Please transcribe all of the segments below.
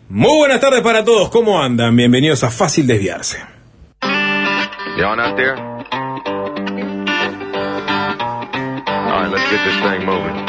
Muy buenas tardes para todos, ¿cómo andan? Bienvenidos a Fácil Desviarse. Y'all out there? All right, let's get this thing moving.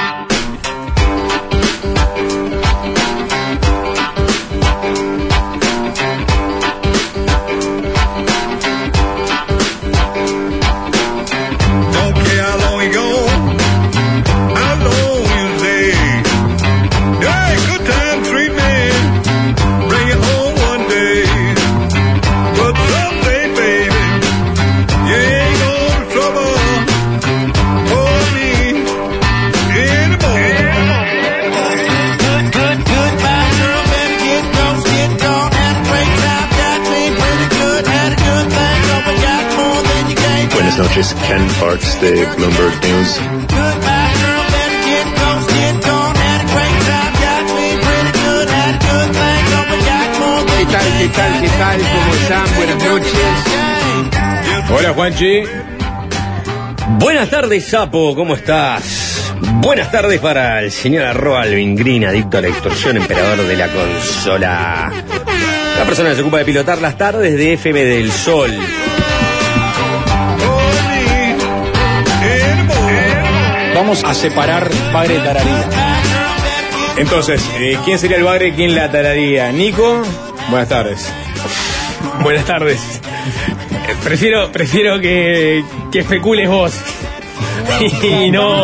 Buenas noches, Ken Parks de Bloomberg News. ¿Qué tal? ¿Cómo están? Buenas noches. Hola, Juanchi. Buenas tardes, Sapo, ¿cómo estás? Buenas tardes para el señor Alvin Green, adicto a la extorsión, emperador de la consola. La persona que se ocupa de pilotar las tardes de FM del Sol. Vamos a separar bagre de tararía. Entonces, ¿quién sería el bagre y quién la tararía? ¿Nico? Buenas tardes. Buenas tardes. Prefiero que especules vos. Y no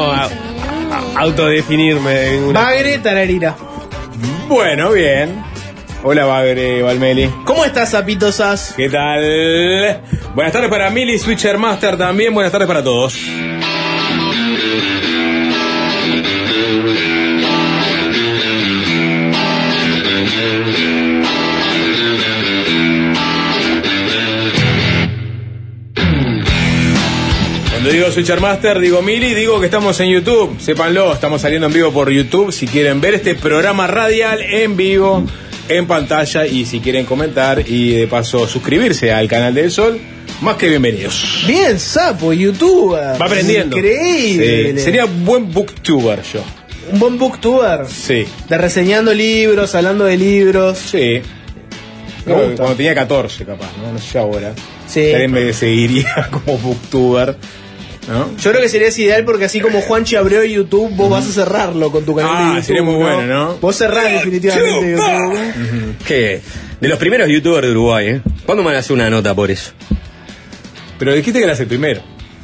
autodefinirme. Bagre tararira. Bueno, bien. Hola, bagre Valmeli. ¿Cómo estás, sapitosas? ¿Qué tal? Buenas tardes para Mili, Switcher Master también. Buenas tardes para todos. Cuando digo Switcher Master, digo Mili, digo que estamos en YouTube. Sépanlo, estamos saliendo en vivo por YouTube. Si quieren ver este programa radial en vivo, en pantalla, y si quieren comentar y de paso suscribirse al canal del Sol, más que bienvenidos. Bien, Sapo, youtuber. Va aprendiendo. Increíble. Sí, sería buen booktuber yo. Un buen booktuber. Sí. De reseñando libros, hablando de libros. Sí. Me gusta. Cuando tenía 14 capaz, ¿no? No sé ahora. Sí. Alguien me seguiría como booktuber, ¿no? Yo creo que sería ideal porque así como Juanchi abrió YouTube, vos vas a cerrarlo con tu canal de YouTube. Sería muy bueno, ¿no? Vos cerrás definitivamente YouTube. ¿Qué? De los primeros youtubers de Uruguay, ¿eh? ¿Cuándo me van a hacer una nota por eso? Pero dijiste que eras el primero.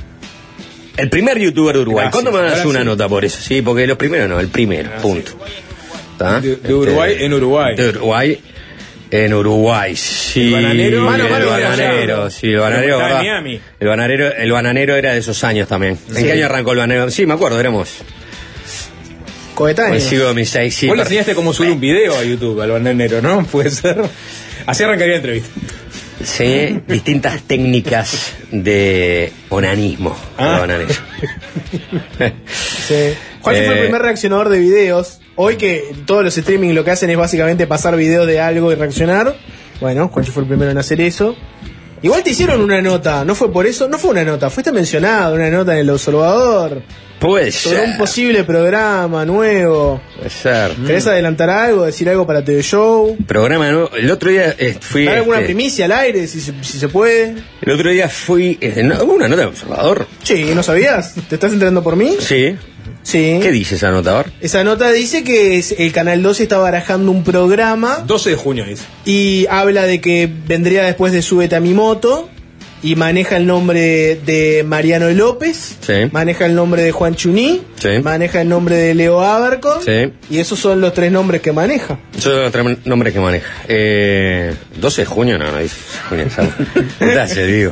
El primer youtuber de Uruguay. Gracias. ¿Cuándo me van a hacer Ahora una sí. nota por eso? Sí, porque los primeros no, el primero, punto. ¿Está? De Uruguay en Uruguay. De Uruguay en Uruguay, sí. El bananero, el mano, bananero, allá. sí, el bananero. Estaba en ¿verdad? Miami. El bananero era de esos años también. ¿En qué año arrancó el bananero? Sí, me acuerdo, éramos. Coetáneo. Coincido mis 6, sí. Vos le enseñaste cómo subir un video a YouTube al bananero, ¿no? Puede ser. Así arrancaría la entrevista. Sí, distintas técnicas de onanismo. Ah. De bananero. Sí. Juanchi fue el primer reaccionador de videos. Hoy que todos los streaming lo que hacen es básicamente pasar videos de algo y reaccionar. Bueno, Juanchi fue el primero en hacer eso. Igual te hicieron una nota, ¿no fue por eso? No fue una nota, fuiste mencionado, una nota en El Observador. Puede Sobre ser. un posible programa nuevo. Puede ser. ¿Querés adelantar algo, decir algo para TV Show? Programa nuevo. El otro día fui. ¿Dar alguna primicia al aire, si se puede? El otro día fui. ¿Hubo una nota de Observador? Sí, ¿no sabías? ¿Te estás enterando por mí? Sí. Sí. ¿Qué dice esa nota, Bar? Esa nota dice que el Canal 12 está barajando un programa 12 de junio dice. y habla de que vendría después de Súbete a mi moto y maneja el nombre de Mariano López, Sí. maneja el nombre de Juan Chuní, Sí. maneja el nombre de Leo Abercon, Sí. y esos son los 3 nombres que maneja. Son los 3 nombres que maneja. 12 de junio, no dice. Gracias, digo.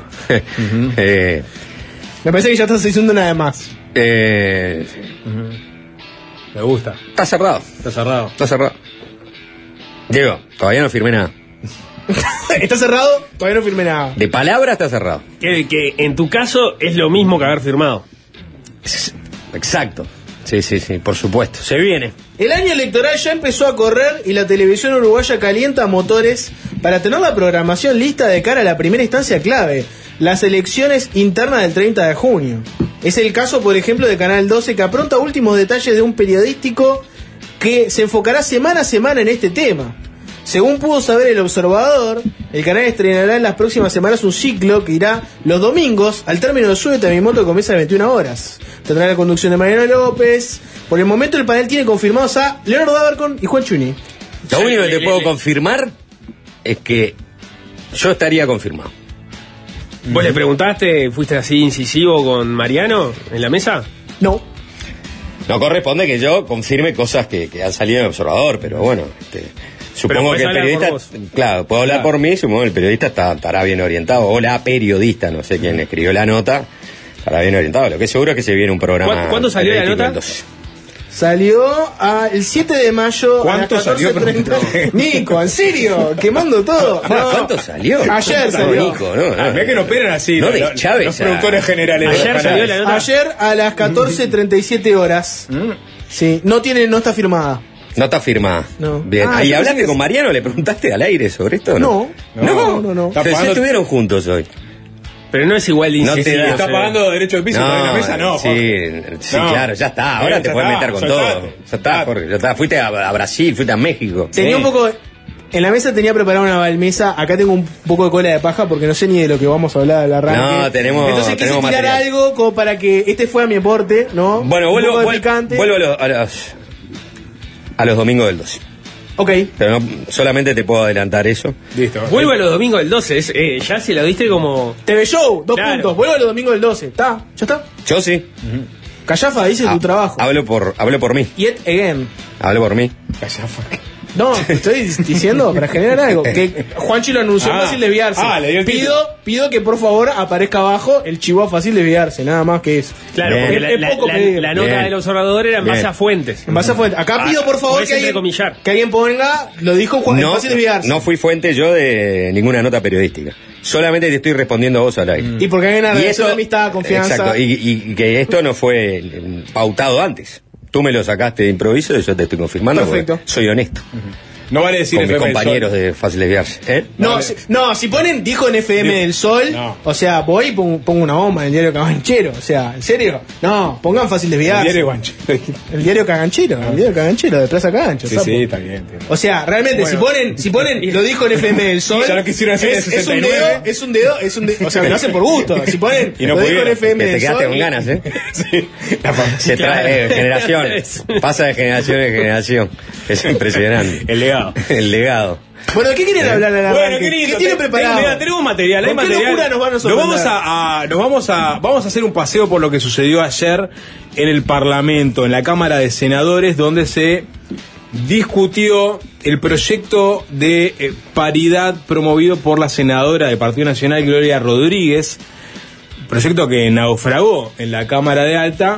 Me parece que ya estás diciendo nada más. Me gusta. Está cerrado. Está cerrado. Está cerrado. Diego, todavía no firmé nada. ¿Está cerrado? Todavía no firmé nada. De palabra está cerrado. Que en tu caso es lo mismo que haber firmado. Exacto. Sí, por supuesto. Se viene. El año electoral ya empezó a correr y la televisión uruguaya calienta motores para tener la programación lista de cara a la primera instancia clave, las elecciones internas del 30 de junio. Es el caso, por ejemplo, de Canal 12, que apronta últimos detalles de un periodístico que se enfocará semana a semana en este tema. Según pudo saber El Observador, el canal estrenará en las próximas semanas un ciclo que irá los domingos al término de Súbete a mi moto, que comienza a las 21 horas. Tendrá la conducción de Mariano López. Por el momento el panel tiene confirmados a Leonardo Abercon y Juan Chuni. Lo único que te puedo confirmar es que yo estaría confirmado. ¿Vos le preguntaste, fuiste así incisivo con Mariano en la mesa? No. No corresponde que yo confirme cosas que han salido en el Observador, pero bueno, supongo que el periodista, claro, puedo hablar por mí, supongo que el periodista estará bien orientado, o la periodista, no sé quién escribió la nota, estará bien orientado. Lo que es seguro es que se viene un programa. ¿Cuándo salió la nota? Salió el 7 de mayo. ¿Cuánto salió? Nico, ¿en serio? Quemando todo. No. ¿Cuánto salió? Ayer salió. Nico, no. Mirá que no operan así. No de Chávez. Los productores generales. Ayer salió la nota. Ayer a las 14:37 horas. Sí, no está firmada. No está firmada. No. Bien. ¿Y yo hablaste pensé con Mariano? ¿Le preguntaste al aire sobre esto? No. Ustedes estuvieron juntos hoy. Pero no es igual de No te incisivo. da. ¿Está pagando derecho de piso para ir a la mesa? No, sí, Jorge. sí, No. claro, ya está. Ahora te puedes meter con soltate. todo. Ya está, Jorge, ya está. Fuiste a Brasil, fuiste a México. Tenía un poco. En la mesa tenía preparada una balmesa. Acá tengo un poco de cola de paja porque no sé ni de lo que vamos a hablar al arranque. No, tenemos. Entonces quise tenemos tirar material. algo como para que este fuera mi aporte, ¿no? Bueno, Un poco de vuelvo picante. a los domingos del 12. Ok. Pero no, solamente te puedo adelantar eso. Listo. Vuelvo a los domingos del 12. Ya se lo diste como. TV Show, 2 Claro. puntos. Vuelvo los domingos del 12. ¿Está? ¿Ya está? Yo sí. Callafa dice tu trabajo. Hablo por mí. Yet again. Hablo por mí. No, estoy diciendo para generar algo. Que Juanchi lo anunció fácil desviarse. le dio el Pido que por favor aparezca abajo el chihuahua fácil desviarse, nada más que eso. Claro, Bien. porque Es poco pedir. la nota Bien. del Observador era en base Bien. a fuentes. En base a fuente. Acá pido por favor podés entrecomillar. que alguien ponga, lo dijo Juan, No, fácil desviarse. no fui fuente yo de ninguna nota periodística. Solamente te estoy respondiendo a vos al aire. Y porque hay una Y relación eso- de amistad, confianza. Exacto, y que esto no fue pautado antes. Tú me lo sacaste de improviso y yo te estoy confirmando. Perfecto. Porque soy honesto No vale decir con mis FM del compañeros Sol. de Fácil Desviarse. ¿Eh? Si ponen dijo en FM del Sol, No. o sea, voy y pongo una bomba en el diario Caganchero. O sea, ¿en serio? No, pongan fácil desviarse. Diario Guancho. El diario Caganchero, el diario Caganchero de Plaza Cagancho. Sí, sapo. sí, está bien. entiendo. O sea, realmente, Bueno. si ponen, lo dijo en FM del Sol, Ya lo quisieron hacer en el es un 69. dedo, o sea, me lo hacen por gusto. Si ponen, Y no lo dijo en pudieron, FM Que te del quedaste Sol. con ganas, ¿eh? Sí. Se trae generaciones. Pasa de generación en generación. Es impresionante. El legado. El legado. Bueno, ¿de qué quieren hablar a la Bueno, qué lindo. tienen preparado? Mira, tenemos material, hay ¿Con qué material. locura nos van a sorprender? Vamos a hacer un paseo por lo que sucedió ayer en el Parlamento, en la Cámara de Senadores, donde se discutió el proyecto de paridad promovido por la senadora del Partido Nacional, Gloria Rodríguez, proyecto que naufragó en la Cámara de Alta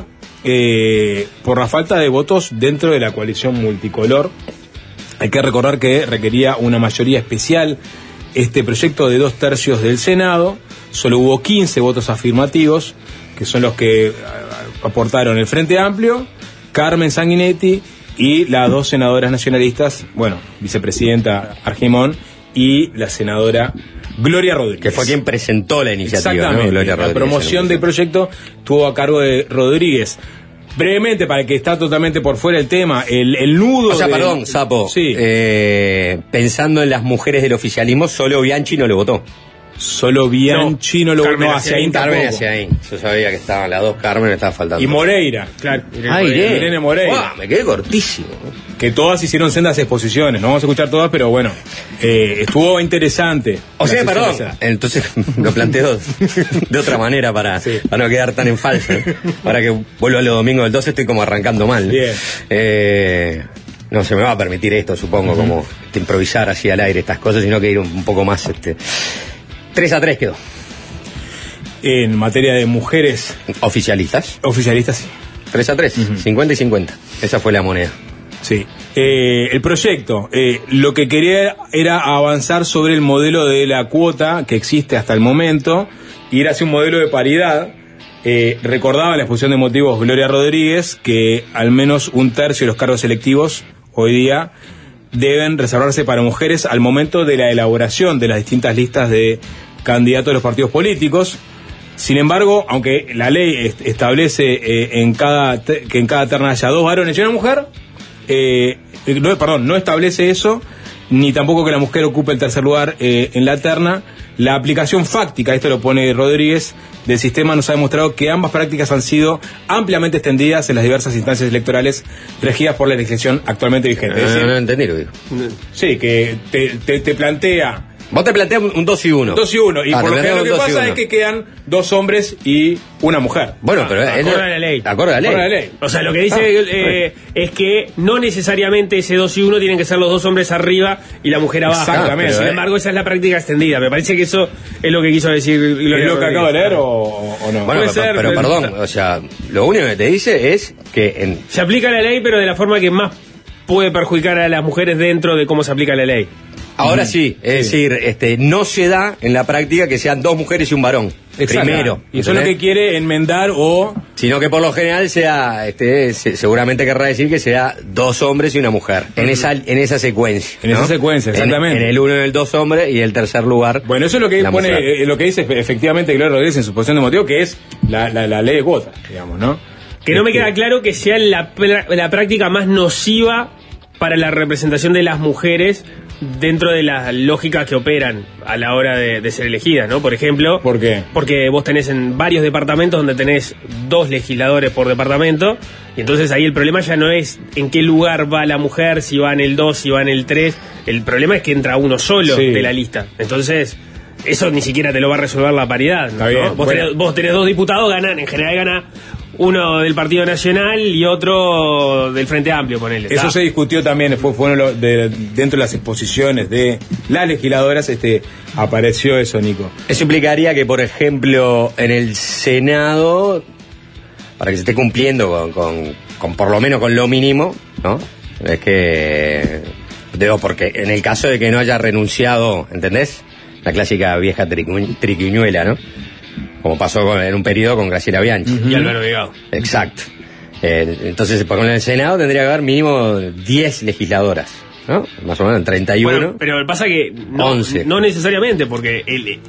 por la falta de votos dentro de la coalición multicolor. Hay que recordar que requería una mayoría especial este proyecto de 2/3 del Senado. Solo hubo 15 votos afirmativos, que son los que aportaron el Frente Amplio, Carmen Sanguinetti y las dos senadoras nacionalistas, bueno, vicepresidenta Argimón y la senadora Gloria Rodríguez. Que fue quien presentó la iniciativa, Exactamente. ¿no? Gloria La Rodríguez. promoción del proyecto estuvo a cargo de Rodríguez. Brevemente, para el que está totalmente por fuera el tema, el nudo. O sea, perdón, Sapo. Sí. Pensando en las mujeres del oficialismo, solo Bianchi no lo votó. Solo Bianchi no lo Carmen no, hacia ahí Carmen tampoco. hacia ahí. Yo sabía que estaban las dos Carmen, estaba faltando. Y Moreira, Claro. Irene Moreira. Uah, me quedé cortísimo. Que todas hicieron sendas exposiciones. No vamos a escuchar todas, pero bueno, estuvo interesante. O sea, La perdón. sesión esa. Entonces lo planteo de otra manera para no quedar tan en falso. Para que vuelva los domingos del 12 estoy como arrancando mal. Bien. No se me va a permitir esto, supongo, como improvisar así al aire estas cosas, sino que ir un poco más. 3-3 quedó. En materia de mujeres Oficialistas. oficialistas, sí. 3-3. 50 y 50. Esa fue la moneda. Sí. El proyecto, lo que quería era avanzar sobre el modelo de la cuota que existe hasta el momento, ir hacia un modelo de paridad. Recordaba en la exposición de motivos Gloria Rodríguez que al menos 1/3 de los cargos electivos hoy día deben reservarse para mujeres al momento de la elaboración de las distintas listas de candidatos de los partidos políticos. Sin embargo, aunque la ley establece que en cada terna haya 2 varones y una mujer, no establece eso. ni tampoco que la mujer ocupe el tercer lugar en la terna. La aplicación fáctica, esto lo pone Rodríguez, del sistema nos ha demostrado que ambas prácticas han sido ampliamente extendidas en las diversas instancias electorales regidas por la legislación actualmente vigente. Es decir, No entendí, lo digo. sí, que te plantea... Vos te planteas un 2 y 1. 2 y 1, y por lo general lo que pasa 1. es que quedan 2 hombres y una mujer. Bueno, pero acorde a la ley. Acorde a la Acorde a la ley. ley. O sea, lo que dice es que no necesariamente ese 2 y 1 tienen que ser los 2 hombres arriba y la mujer abajo. Exactamente. Sin embargo, esa es la práctica extendida. Me parece que eso es lo que quiso decir Gloria ¿Es lo que Rodríguez. acabo de leer o no? Bueno, Puede ser, pero pero- perdón, o sea, lo único que te dice es que Se aplica la ley, pero de la forma que más puede perjudicar a las mujeres dentro de cómo se aplica la ley. ahora sí, es decir, no se da en la práctica que sean 2 mujeres y un varón. Exacto. Primero. Y eso es lo que ¿entendés? quiere enmendar o... Sino que por lo general sea, seguramente querrá decir que sea 2 hombres y una mujer. En esa secuencia. En ¿no? esa secuencia, exactamente. En el 1 y el 2 hombres y el tercer lugar. Bueno, eso es lo que la pone, mujer. lo que dice efectivamente Gloria Rodríguez en su posición de motivo, que es la ley de cuotas, digamos, ¿no? Que no me queda claro que sea la práctica más nociva para la representación de las mujeres dentro de las lógicas que operan a la hora de ser elegidas, ¿no? Por ejemplo, ¿Por qué? porque vos tenés en varios departamentos donde tenés 2 legisladores por departamento, y entonces ahí el problema ya no es en qué lugar va la mujer, si va en el 2, si va en el 3, el problema es que entra uno solo Sí. de la lista. Entonces, eso ni siquiera te lo va a resolver la paridad, Está ¿no? bien, Vos, bueno. vos tenés 2 diputados, en general gana uno del Partido Nacional y otro del Frente Amplio, ponele. Eso se discutió también, fue uno dentro de las exposiciones de las legisladoras, apareció eso, Nico. Eso implicaría que, por ejemplo, en el Senado, para que se esté cumpliendo con por lo menos con lo mínimo, ¿no? Es que, digo, porque en el caso de que no haya renunciado, ¿entendés? La clásica vieja triquiñuela, ¿no? Como pasó en un periodo con Graciela Bianchi. Y Álvaro Delgado. Exacto. Entonces, por ejemplo, en el Senado tendría que haber mínimo 10 legisladoras, ¿no? Más o menos 31. Bueno, pero pasa que no, 11. no necesariamente, porque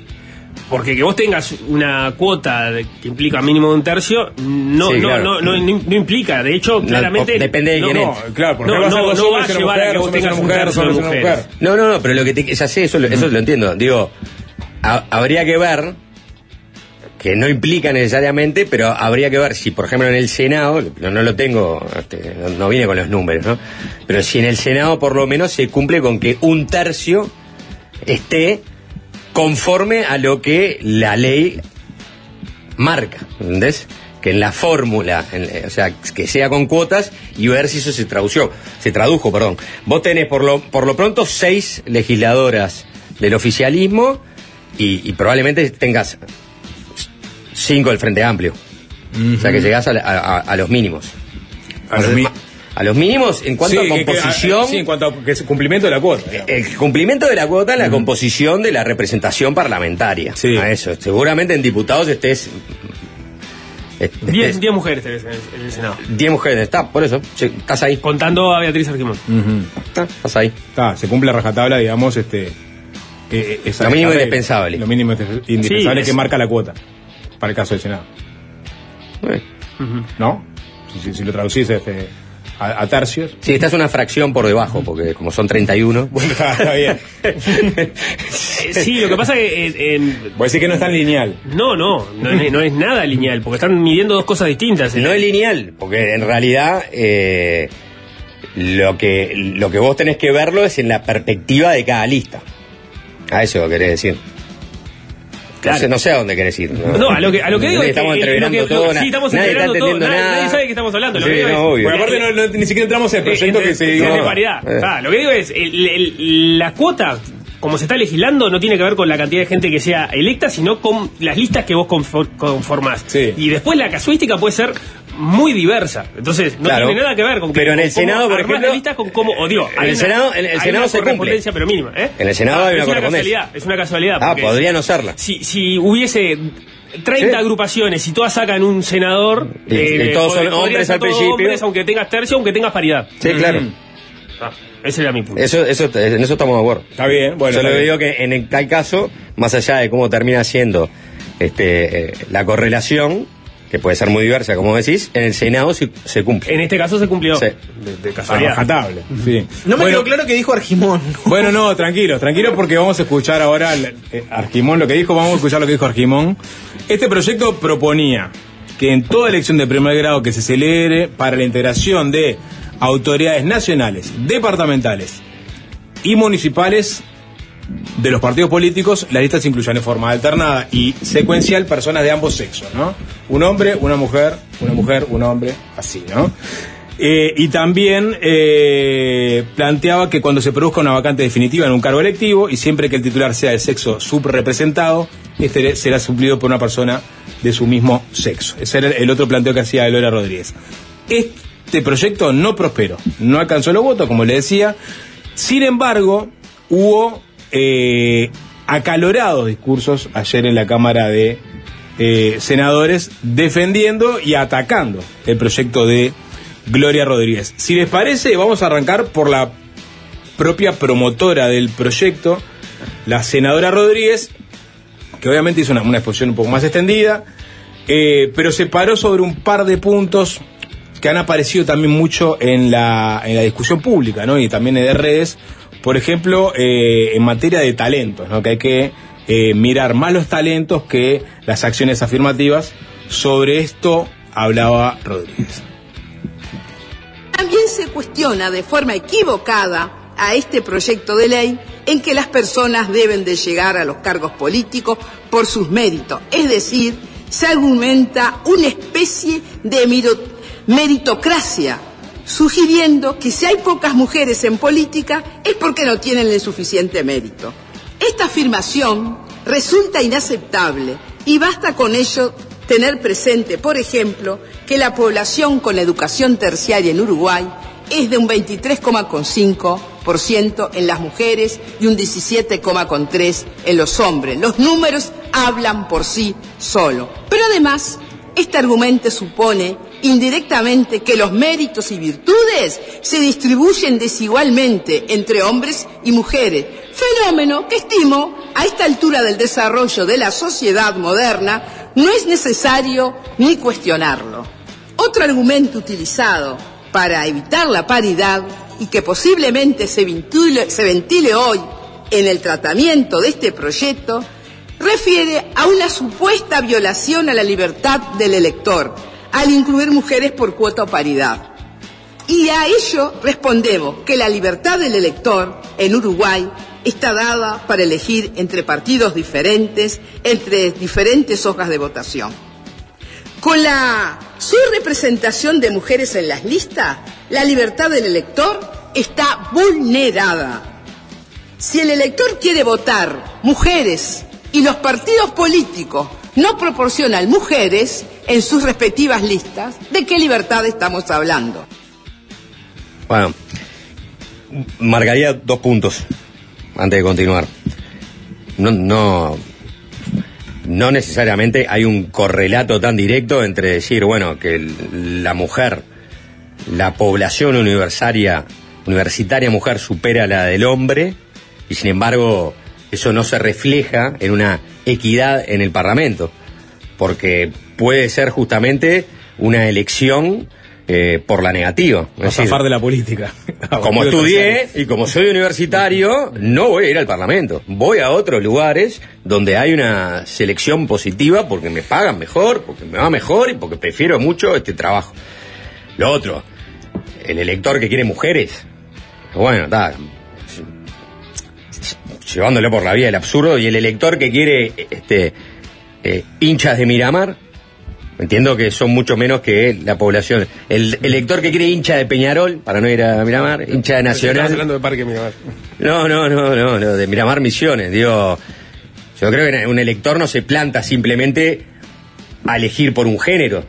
que vos tengas una cuota que implica mínimo de un tercio, no, Sí, no, claro. no implica. De hecho, claramente. depende de quién No, es. claro, porque No, vas a no, dos no va a hombres y una llevar a mujer, que vos dos hombres y tengas una un mujer, tercio de dos hombres y una mujeres. mujer. No, pero lo que ya sé, eso lo entiendo. Digo, habría que ver, que no implica necesariamente, pero habría que ver si, por ejemplo, en el Senado, no lo tengo, no viene con los números, ¿no? Pero si en el Senado por lo menos se cumple con que un tercio esté conforme a lo que la ley marca, ¿entendés? Que en la fórmula, o sea, que sea con cuotas y ver si eso se tradujo, perdón. Vos tenés por lo pronto 6 legisladoras del oficialismo y probablemente tengas 5 del Frente Amplio. O sea que llegás a los mínimos. A los mínimos en cuanto a composición. Sí, en cuanto a cumplimiento de la cuota. digamos. El cumplimiento de la cuota en la composición de la representación parlamentaria. Sí. A eso. Seguramente en diputados estés 10 mujeres tenés en el Senado. 10 mujeres, está, por eso, sí, estás ahí. Contando a Beatriz Argimón. Estás ahí. Se cumple a rajatabla, digamos, Lo mínimo regla. indispensable. Lo mínimo indispensable Sí, que marca la cuota, para el caso del Senado. ¿No? Si lo traducís a tercios. Sí, esta es una fracción por debajo, porque como son 31. Bueno, está bien. Sí, lo que pasa es que Voy a decir que no es tan lineal. no es nada lineal, porque están midiendo dos cosas distintas. No es lineal, porque en realidad lo que vos tenés que verlo es en la perspectiva de cada lista. A eso querés decir. Claro. No sé a dónde querés ir. No, a lo que digo es estamos que entreverando todo. sí, estamos nadie está entreverando todo. entendiendo nada. Nadie sabe de qué estamos hablando. Lo Sí, que digo no, es, obvio. Porque aparte ni siquiera entramos en el proyecto que se de diga. paridad. Lo que digo es, la cuota, como se está legislando, no tiene que ver con la cantidad de gente que sea electa, sino con las listas que vos conformás. Sí. Y después la casuística puede ser muy diversa. Entonces, no Claro. tiene nada que ver con que. Pero en el con cómo Senado, por armás ejemplo, la lista con cómo. O digo, en hay el una- Senado- en el hay Senado una se cumple. correspondencia, pero mínima. En el Senado hay una correspondencia. Es una casualidad. porque Podría no serla. Si hubiese 30 Sí. agrupaciones y todas sacan un senador, Y todos son podrían hombres ser al todos principio. hombres, aunque tengas tercio, aunque tengas paridad. Sí, claro. Ese era mi punto. En eso estamos de acuerdo. Está bien, bueno. Solo está digo bien. que en tal caso, más allá de cómo termina siendo la correlación, que puede ser muy diversa, como decís, en el Senado se cumple. En este caso se cumplió. Sí. De casualidad. Rescatable. Sí. No me Bueno, quedó claro que dijo Argimón. Bueno, no, tranquilo, porque vamos a escuchar ahora Argimón lo que dijo, vamos a escuchar lo que dijo Argimón. Este proyecto proponía que en toda elección de primer grado que se celebre para la integración de autoridades nacionales, departamentales y municipales de los partidos políticos, las listas incluyan en forma alternada y secuencial personas de ambos sexos, ¿no? Un hombre, una mujer, un hombre, así, ¿no? Y también planteaba que cuando se produzca una vacante definitiva en un cargo electivo y siempre que el titular sea del sexo subrepresentado, este será suplido por una persona de su mismo sexo. Ese era el otro planteo que hacía Gloria Rodríguez. Este proyecto no prosperó, no alcanzó los votos, como le decía. Sin embargo, hubo acalorados discursos ayer en la Cámara de Senadores defendiendo y atacando el proyecto de Gloria Rodríguez. Si les parece, vamos a arrancar por la propia promotora del proyecto, la senadora Rodríguez, que obviamente hizo una exposición un poco más extendida, pero se paró sobre un par de puntos que han aparecido también mucho en la discusión pública, ¿no? Y también de redes. Por ejemplo, en materia de talentos, ¿no? Que hay que mirar más los talentos que las acciones afirmativas. Sobre esto hablaba Rodríguez. También se cuestiona de forma equivocada a este proyecto de ley en que las personas deben de llegar a los cargos políticos por sus méritos. Es decir, se argumenta una especie de meritocracia, sugiriendo que si hay pocas mujeres en política es porque no tienen el suficiente mérito. Esta afirmación resulta inaceptable y basta con ello tener presente, por ejemplo, que la población con educación terciaria en Uruguay es de un 23,5% en las mujeres y un 17,3% en los hombres. Los números hablan por sí solos. Pero además, este argumento supone indirectamente que los méritos y virtudes se distribuyen desigualmente entre hombres y mujeres, fenómeno que estimo a esta altura del desarrollo de la sociedad moderna no es necesario ni cuestionarlo. Otro argumento utilizado para evitar la paridad y que posiblemente se ventile hoy en el tratamiento de este proyecto refiere a una supuesta violación a la libertad del elector al incluir mujeres por cuota o paridad. Y a ello respondemos que la libertad del elector en Uruguay está dada para elegir entre partidos diferentes, entre diferentes hojas de votación. Con la subrepresentación de mujeres en las listas, la libertad del elector está vulnerada. Si el elector quiere votar mujeres y los partidos políticos no proporcionan mujeres en sus respectivas listas, ¿de qué libertad estamos hablando? Bueno, marcaría 2 puntos antes de continuar. No necesariamente hay un correlato tan directo entre decir, bueno, que la mujer, la población universitaria mujer supera a la del hombre, y sin embargo eso no se refleja en una equidad en el Parlamento, porque puede ser justamente una elección por la negativa. A zafar de la política. Como estudié y como soy universitario, no voy a ir al Parlamento. Voy a otros lugares donde hay una selección positiva porque me pagan mejor, porque me va mejor y porque prefiero mucho este trabajo. Lo otro, el elector que quiere mujeres, bueno, está llevándolo por la vía del absurdo, y el elector que quiere hinchas de Miramar, entiendo que son mucho menos que la población. El elector que quiere hincha de Peñarol, para no ir a Miramar, hincha de Nacional. Estás hablando de Parque Miramar. No, de Miramar Misiones. Digo, yo creo que un elector no se planta simplemente a elegir por un género.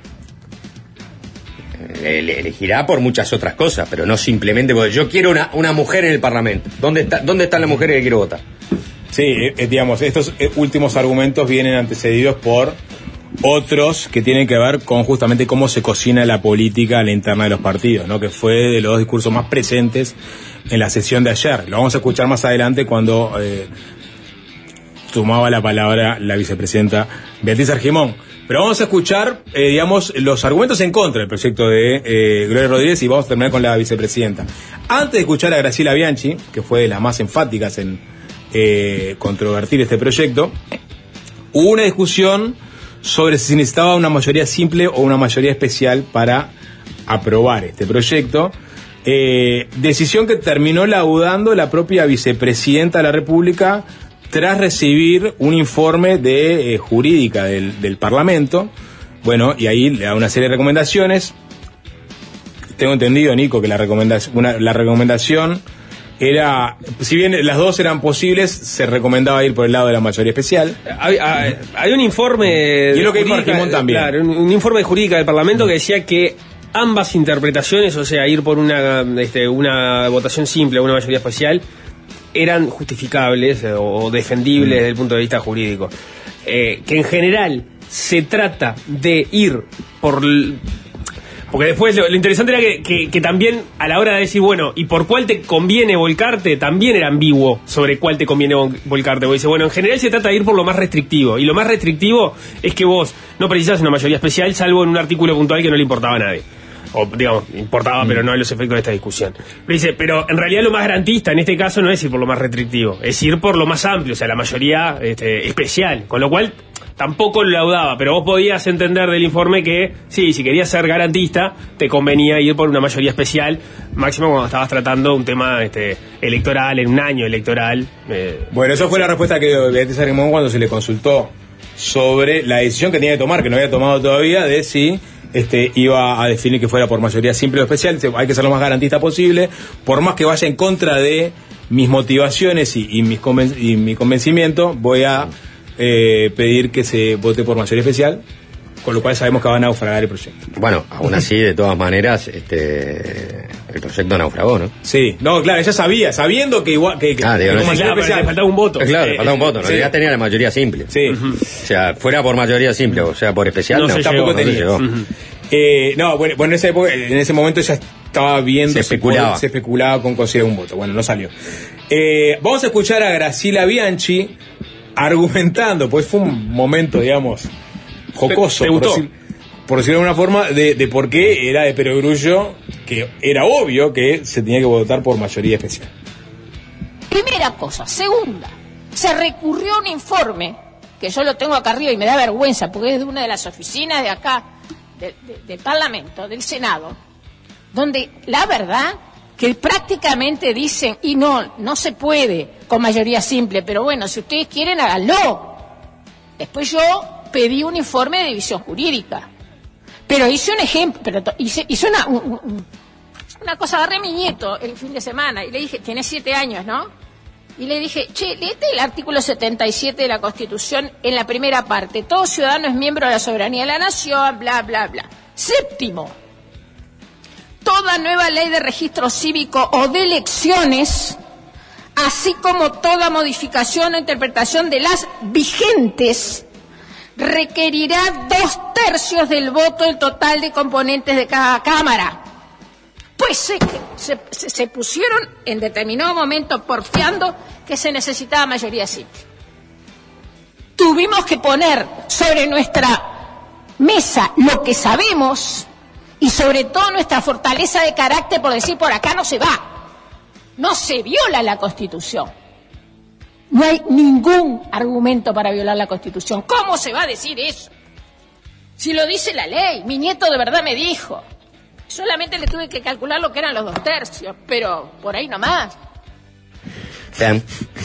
Elegirá por muchas otras cosas, pero no simplemente porque yo quiero una mujer en el Parlamento. ¿Dónde están las mujeres que quiero votar? Sí, digamos, estos últimos argumentos vienen antecedidos por otros que tienen que ver con justamente cómo se cocina la política a la interna de los partidos, ¿no? Que fue de los discursos más presentes en la sesión de ayer. Lo vamos a escuchar más adelante cuando tomaba la palabra la vicepresidenta Beatriz Argimón. Pero vamos a escuchar, digamos, los argumentos en contra del proyecto de Gloria Rodríguez y vamos a terminar con la vicepresidenta. Antes de escuchar a Graciela Bianchi, que fue de las más enfáticas en controvertir este proyecto, hubo una discusión sobre si se necesitaba una mayoría simple o una mayoría especial para aprobar este proyecto. Decisión que terminó laudando la propia vicepresidenta de la República tras recibir un informe de jurídica del Parlamento. Bueno, y ahí le da una serie de recomendaciones. Tengo entendido, Nico, que la recomendación era, si bien las dos eran posibles, se recomendaba ir por el lado de la mayoría especial. Hay un informe y es lo que dijo Argimón también. Claro, un informe de jurídica del Parlamento que decía que ambas interpretaciones, o sea, ir por una votación simple o una mayoría especial, eran justificables o defendibles desde el punto de vista jurídico. Que en general se trata de ir por... Porque después lo interesante era que también a la hora de decir, bueno, ¿y por cuál te conviene volcarte? También era ambiguo sobre cuál te conviene volcarte. Porque dice, bueno, en general se trata de ir por lo más restrictivo. Y lo más restrictivo es que vos no precisás una mayoría especial, salvo en un artículo puntual que no le importaba a nadie. O, digamos, importaba, pero no a los efectos de esta discusión. Pero dice, pero en realidad lo más garantista en este caso no es ir por lo más restrictivo, es ir por lo más amplio, o sea, la mayoría especial. Con lo cual tampoco lo laudaba, pero vos podías entender del informe que, sí, si querías ser garantista, te convenía ir por una mayoría especial, máximo cuando estabas tratando un tema electoral, en un año electoral. Bueno, eso fue la respuesta que dio Beatriz Argimón cuando se le consultó sobre la decisión que tenía que tomar, que no había tomado todavía, de si iba a definir que fuera por mayoría simple o especial. Hay que ser lo más garantista posible, por más que vaya en contra de mis motivaciones y mi convencimiento, voy a pedir que se vote por mayoría especial, con lo cual sabemos que va a naufragar el proyecto. Bueno, aún así, de todas maneras, el proyecto naufragó, ¿no? Sí, no, claro, ella sabía, sabiendo que igual que mayoría especial, le faltaba un voto. Claro, le faltaba un voto, en realidad tenía la mayoría simple. Sí. O sea, fuera por mayoría simple, o sea, por especial, no tampoco tenía. No, bueno, en esa época, en ese momento ya estaba viendo, se especulaba con conseguir un voto. Bueno, no salió. Vamos a escuchar a Graciela Bianchi argumentando, pues fue un momento, digamos, jocoso, por decirlo de alguna forma, de por qué era de perogrullo, que era obvio que se tenía que votar por mayoría especial. Primera cosa. Segunda, se recurrió a un informe, que yo lo tengo acá arriba y me da vergüenza, porque es de una de las oficinas de acá, del Parlamento, del Senado, donde la verdad que prácticamente dicen, y no se puede con mayoría simple, pero bueno, si ustedes quieren, háganlo. Después yo pedí un informe de división jurídica, pero hice un ejemplo, hice una cosa. Agarré a mi nieto el fin de semana y le dije, tiene 7 años, ¿no? Y le dije, léete el artículo 77 de la Constitución en la primera parte. Todo ciudadano es miembro de la soberanía de la nación, bla, bla, bla. Séptimo, toda nueva ley de registro cívico o de elecciones, así como toda modificación o interpretación de las vigentes, requerirá 2/3 del voto del total de componentes de cada Cámara. Pues se pusieron en determinado momento porfiando que se necesitaba mayoría simple. Tuvimos que poner sobre nuestra mesa lo que sabemos y sobre todo nuestra fortaleza de carácter por decir, por acá no se va. No se viola la Constitución. No hay ningún argumento para violar la Constitución. ¿Cómo se va a decir eso? Si lo dice la ley, mi nieto de verdad me dijo. Solamente le tuve que calcular lo que eran los 2/3, pero por ahí nomás. Bien,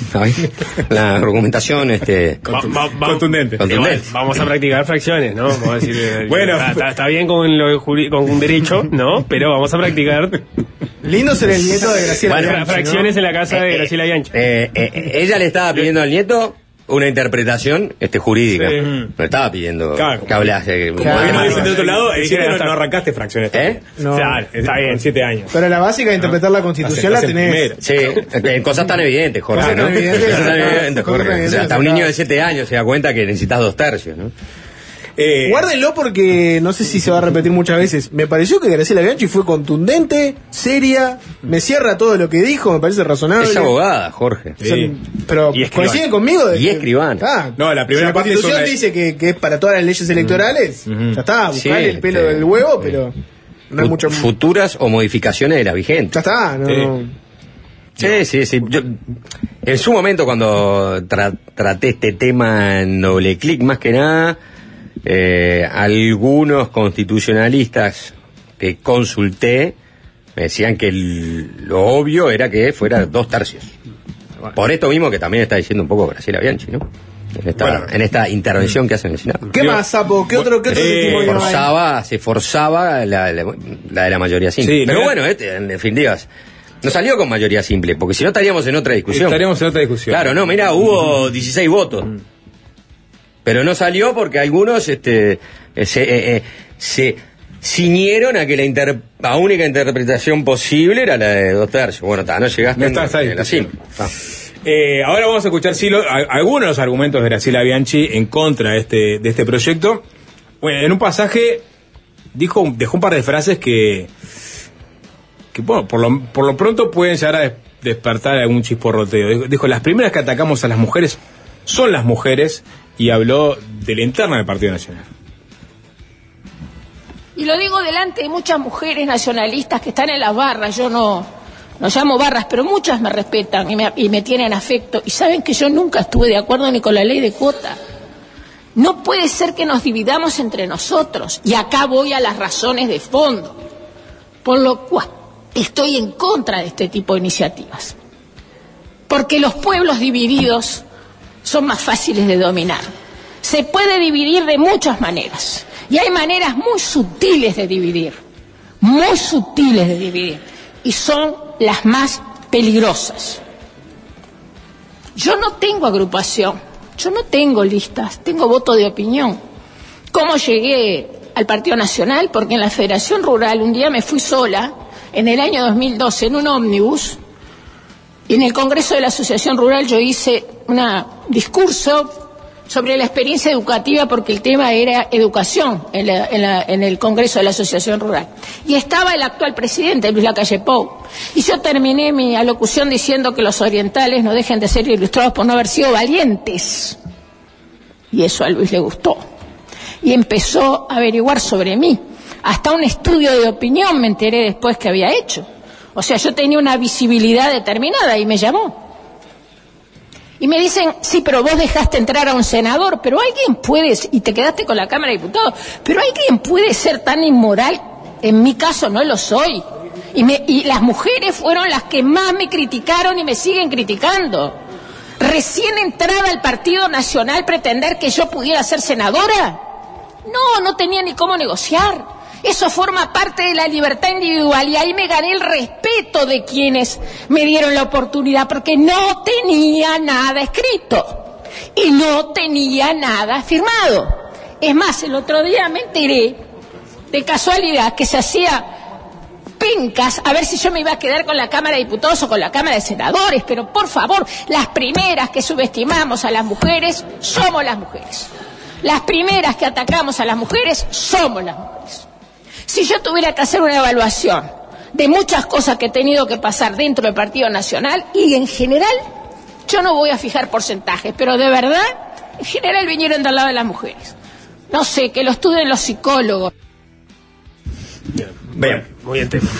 la argumentación contundente. Vamos a practicar fracciones, ¿no? Vamos a decir, bueno, está bien con un derecho, ¿no? Pero vamos a practicar. Lindo ser el nieto de Graciela Bianchi, fracciones, ¿no? En la casa de Graciela Bianchi. Ella le estaba pidiendo al nieto una interpretación jurídica. Sí. No estaba pidiendo que hablase. Claro. De otro lado, no arrancaste fracciones. No. Claro, está bien. 7 años. Pero la básica de interpretar la Constitución la tenés. Sí, en cosas tan evidentes, Jorge, ¿no? Cosas tan evidentes, Jorge. O sea, hasta un niño de 7 años se da cuenta que necesitas 2/3, ¿no? Guárdenlo porque no sé si se va a repetir muchas veces. Me pareció que Graciela Bianchi fue contundente, seria, me cierra todo lo que dijo, me parece razonable. Es abogada, Jorge. O sea, pero coinciden conmigo. Y escribana. No, la primera si la parte Constitución dice que es para todas las leyes electorales. Ya está, buscar el pelo del huevo, pero no hay mucho. Futuras o modificaciones de la vigente. Ya está, no. Sí. Yo, en su momento, cuando traté este tema en Doble Clic, más que nada, algunos constitucionalistas que consulté me decían que lo obvio era que fuera 2/3. Por esto mismo que también está diciendo un poco Graciela Bianchi, ¿no? En esta intervención que hace en el Senado. ¿Qué más, Sapo? ¿Qué otro testimonio se forzaba la de la mayoría simple. Sí, pero bueno, en definitiva, no salió con mayoría simple, porque si no estaríamos en otra discusión. Claro, no, mira, hubo 16 votos. Pero no salió porque algunos se ciñeron a que la única interpretación posible era la de 2/3. Bueno, no llegaste en la simple. Ahora vamos a escuchar algunos de los argumentos de Graciela Bianchi en contra de este proyecto. Bueno, en un pasaje dejó un par de frases que bueno, por lo pronto pueden llegar a despertar algún chisporroteo. Dijo, las primeras que atacamos a las mujeres son las mujeres, y habló de la interna del Partido Nacional. Y lo digo delante de muchas mujeres nacionalistas que están en las barras. Yo no llamo barras, pero muchas me respetan y me tienen afecto. Y saben que yo nunca estuve de acuerdo ni con la ley de cuota. No puede ser que nos dividamos entre nosotros. Y acá voy a las razones de fondo. Por lo cual estoy en contra de este tipo de iniciativas. Porque los pueblos divididos son más fáciles de dominar. Se puede dividir de muchas maneras. Y hay maneras muy sutiles de dividir. Y son las más peligrosas. Yo no tengo agrupación. Yo no tengo listas. Tengo voto de opinión. ¿Cómo llegué al Partido Nacional? Porque en la Federación Rural un día me fui sola, en el año 2012, en un ómnibus, y en el Congreso de la Asociación Rural yo hice un discurso sobre la experiencia educativa, porque el tema era educación en el Congreso de la Asociación Rural. Y estaba el actual presidente, Luis Lacalle Pou. Y yo terminé mi alocución diciendo que los orientales no dejen de ser ilustrados por no haber sido valientes. Y eso a Luis le gustó. Y empezó a averiguar sobre mí. Hasta un estudio de opinión me enteré después que había hecho. O sea, yo tenía una visibilidad determinada y me llamó. Y me dicen, sí, pero vos dejaste entrar a un senador, pero alguien puede, y te quedaste con la Cámara de Diputados, pero alguien puede ser tan inmoral. En mi caso no lo soy. Y las mujeres fueron las que más me criticaron y me siguen criticando. Recién entrada al Partido Nacional, pretender que yo pudiera ser senadora. No tenía ni cómo negociar. Eso forma parte de la libertad individual, y ahí me gané el respeto de quienes me dieron la oportunidad, porque no tenía nada escrito y no tenía nada firmado. Es más, el otro día me enteré de casualidad que se hacía pencas a ver si yo me iba a quedar con la Cámara de Diputados o con la Cámara de Senadores, pero por favor, las primeras que subestimamos a las mujeres somos las mujeres. Las primeras que atacamos a las mujeres somos las mujeres. Si yo tuviera que hacer una evaluación de muchas cosas que he tenido que pasar dentro del Partido Nacional, y en general, yo no voy a fijar porcentajes, pero de verdad, en general vinieron del lado de las mujeres. No sé, que lo estudien los psicólogos. Bien, muy bien tema.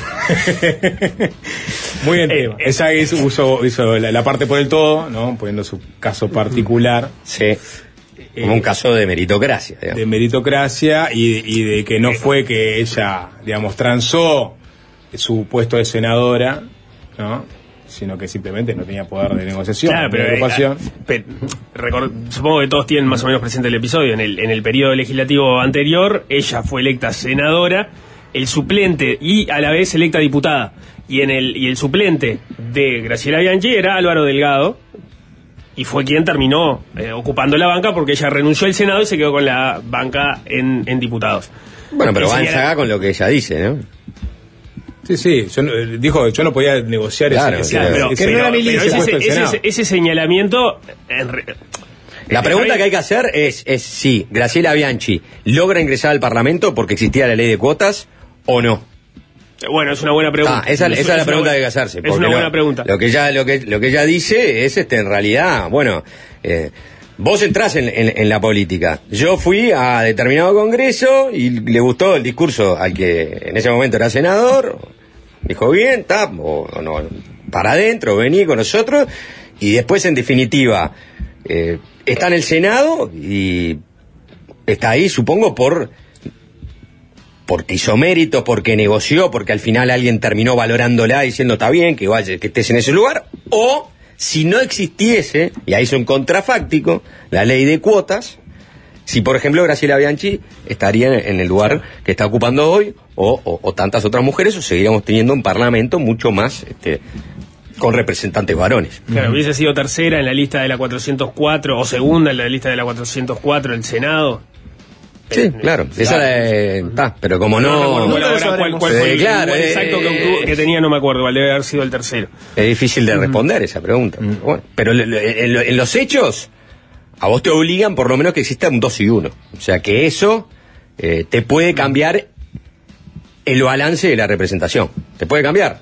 Muy bien tema. Esa hizo la parte por el todo, ¿no? Poniendo su caso particular. Sí. Como un caso de meritocracia, digamos. De meritocracia y de que no fue que ella, digamos, transó su puesto de senadora, ¿no? Sino que simplemente no tenía poder de negociación. Claro, pero supongo que todos tienen más o menos presente el episodio. En el periodo legislativo anterior, ella fue electa senadora, el suplente y a la vez electa diputada. Y el suplente de Graciela Bianchi era Álvaro Delgado, y fue quien terminó ocupando la banca, porque ella renunció al Senado y se quedó con la banca en diputados. Bueno, pero va en saga con lo que ella dice, ¿no? Sí, dijo yo no podía negociar claro, ese señalamiento La pregunta que hay que hacer es si Graciela Bianchi logra ingresar al Parlamento porque existía la ley de cuotas o no. Bueno, es una buena pregunta. Esa es la pregunta que hay que hacerse. Es una buena pregunta. Lo que ella dice es en realidad, bueno, vos entrás en la política. Yo fui a determinado congreso y le gustó el discurso al que en ese momento era senador. Dijo bien, o no, para adentro, vení con nosotros. Y después, en definitiva, está en el Senado y está ahí, supongo, porque hizo méritos, porque negoció, porque al final alguien terminó valorándola diciendo está bien que vaya, que estés en ese lugar, o si no existiese, y ahí son contrafáctico, la ley de cuotas, si por ejemplo Graciela Bianchi estaría en el lugar que está ocupando hoy, o tantas otras mujeres, o seguiríamos teniendo un parlamento mucho más con representantes varones. Claro, hubiese sido tercera en la lista de la 404, o segunda en la lista de la 404 el Senado. Sí, claro, esa pero como no cuál fue el exacto que tenía, no me acuerdo, debe haber sido el tercero. Es difícil de responder esa pregunta. Bueno, pero en los hechos, a vos te obligan por lo menos que exista un 2 y 1. O sea que eso te puede cambiar el balance de la representación. Te puede cambiar.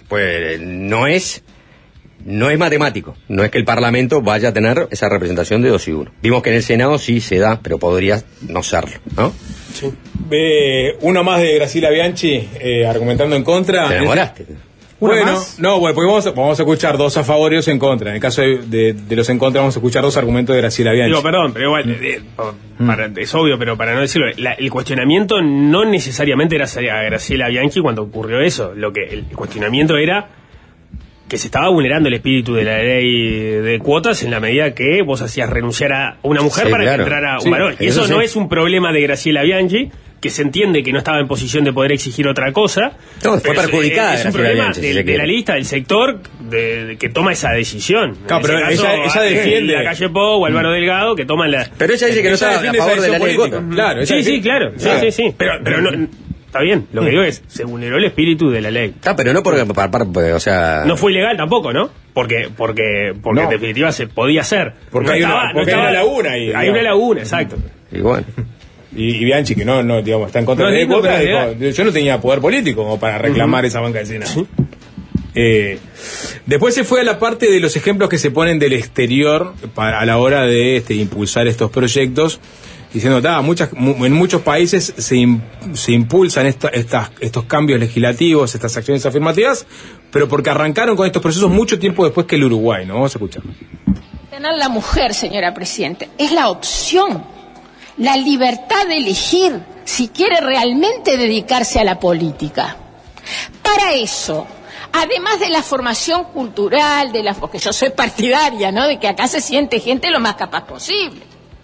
No es matemático. No es que el Parlamento vaya a tener esa representación de 2 y 1. Vimos que en el Senado sí se da, pero podría no serlo, ¿no? Sí. Uno más de Graciela Bianchi argumentando en contra. ¿Te enamoraste? Bueno, porque vamos a escuchar 2 a favor y 2 en contra. En el caso de los en contra vamos a escuchar 2 argumentos de Graciela Bianchi. Digo, perdón, pero igual, es obvio, pero para no decirlo, el cuestionamiento no necesariamente era a Graciela Bianchi cuando ocurrió eso. El cuestionamiento era que se estaba vulnerando el espíritu de la ley de cuotas en la medida que vos hacías renunciar a una mujer para que entrara un varón. Y eso no es un problema de Graciela Bianchi, que se entiende que no estaba en posición de poder exigir otra cosa. No, fue perjudicada. Es un problema de la lista, del sector que toma esa decisión. Claro, pero caso, ella defiende. La Calle Pou o Álvaro Delgado, que toman la... Pero ella dice que no está a favor de la ley de cuotas. Claro, sí, claro. Sí. Pero no... Está bien, lo que digo es, se vulneró el espíritu de la ley. Pero no porque, o sea... No fue ilegal tampoco, ¿no? Porque no. En definitiva se podía hacer. Porque hay una laguna ahí. Hay una laguna, exacto. Igual. Y Bianchi, que no digamos, está en contra de la ley de cuotas, dijo, yo no tenía poder político como para reclamar esa banca de Senado. ¿Sí? Después se fue a la parte de los ejemplos que se ponen del exterior a la hora de impulsar estos proyectos, diciendo en muchos países se impulsan estos cambios legislativos, estas acciones afirmativas, pero porque arrancaron con estos procesos mucho tiempo después que el Uruguay, ¿no? Vamos a escuchar. Tener la mujer, señora Presidenta, es la opción, la libertad de elegir si quiere realmente dedicarse a la política. Para eso, además de la formación cultural, porque yo soy partidaria, ¿no?, de que acá se siente gente lo más capaz posible,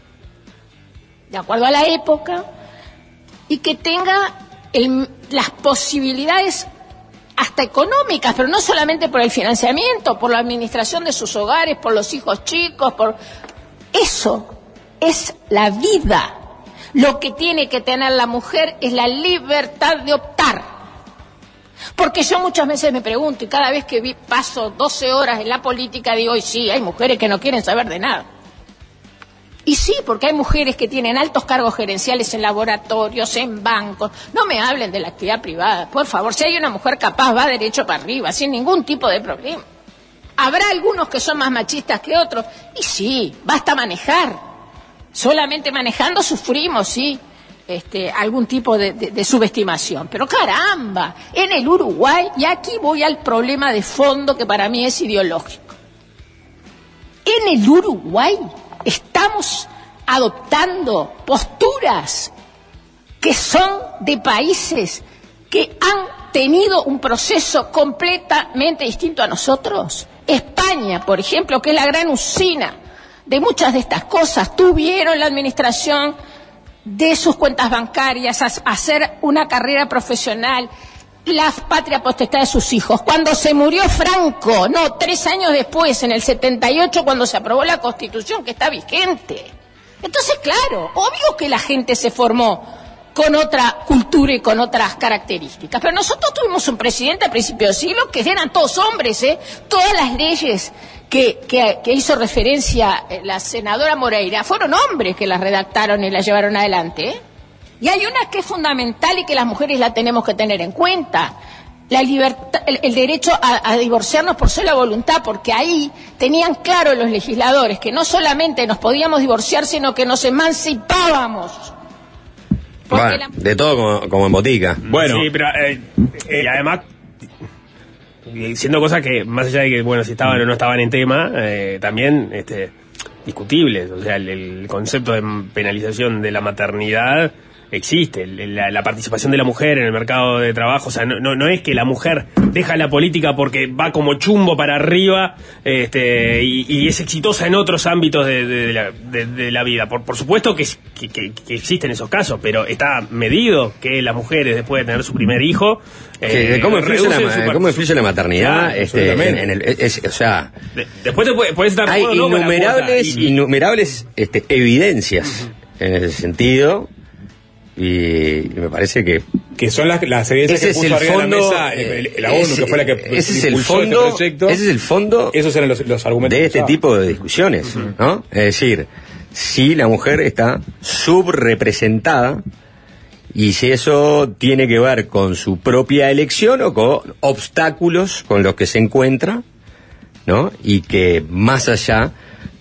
de acuerdo a la época, y que tenga las posibilidades hasta económicas, pero no solamente por el financiamiento, por la administración de sus hogares, por los hijos chicos, eso es la vida. Lo que tiene que tener la mujer es la libertad de optar. Porque yo muchas veces me pregunto, y cada vez que paso 12 horas en la política, digo, y sí, hay mujeres que no quieren saber de nada. Y sí, porque hay mujeres que tienen altos cargos gerenciales en laboratorios, en bancos. No me hablen de la actividad privada, por favor. Si hay una mujer capaz, va derecho para arriba, sin ningún tipo de problema. Habrá algunos que son más machistas que otros. Y sí, basta manejar. Solamente manejando sufrimos, sí, algún tipo de subestimación. Pero caramba, en el Uruguay, y aquí voy al problema de fondo que para mí es ideológico. En el Uruguay estamos adoptando posturas que son de países que han tenido un proceso completamente distinto a nosotros. España, por ejemplo, que es la gran usina de muchas de estas cosas, tuvieron la administración de sus cuentas bancarias, hacer una carrera profesional, la patria potestad de sus hijos. Cuando se murió Franco, 3 años después, en el 78, cuando se aprobó la Constitución que está vigente. Entonces, claro, obvio que la gente se formó con otra cultura y con otras características. Pero nosotros tuvimos un presidente a principios del siglo que eran todos hombres, todas las leyes que hizo referencia la senadora Moreira fueron hombres que las redactaron y las llevaron adelante, Y hay una que es fundamental y que las mujeres la tenemos que tener en cuenta: la libertad, el derecho a divorciarnos por sola voluntad, porque ahí tenían claro los legisladores que no solamente nos podíamos divorciar, sino que nos emancipábamos. Bueno, de todo como en botica. Bueno, sí, pero y además diciendo cosas que, más allá de que, bueno, si estaban o no estaban en tema, también discutibles. O sea, el concepto de penalización de la maternidad existe, la participación de la mujer en el mercado de trabajo. O sea, no es que la mujer deja la política porque va como chumbo para arriba y es exitosa en otros ámbitos de la vida. Por supuesto que existen esos casos, pero está medido que las mujeres, después de tener su primer hijo, ¿cómo influye la maternidad? O sea, después puedes estar hay innumerables evidencias en ese sentido. Y me parece que son las evidencias que puso arriba de la mesa la ONU, que fue la que impulsó este proyecto. Ese es el fondo. Esos eran los argumentos de este tipo de discusiones, ¿no? Es decir, si la mujer está subrepresentada y si eso tiene que ver con su propia elección o con obstáculos con los que se encuentra, ¿no? Y que más allá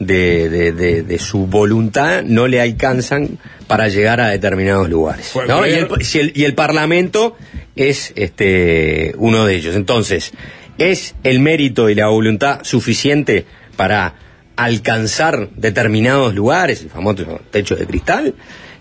de su voluntad no le alcanzan para llegar a determinados lugares, ¿no? Y el Parlamento es uno de ellos. Entonces, ¿es el mérito y la voluntad suficiente para alcanzar determinados lugares, el famoso techo de cristal?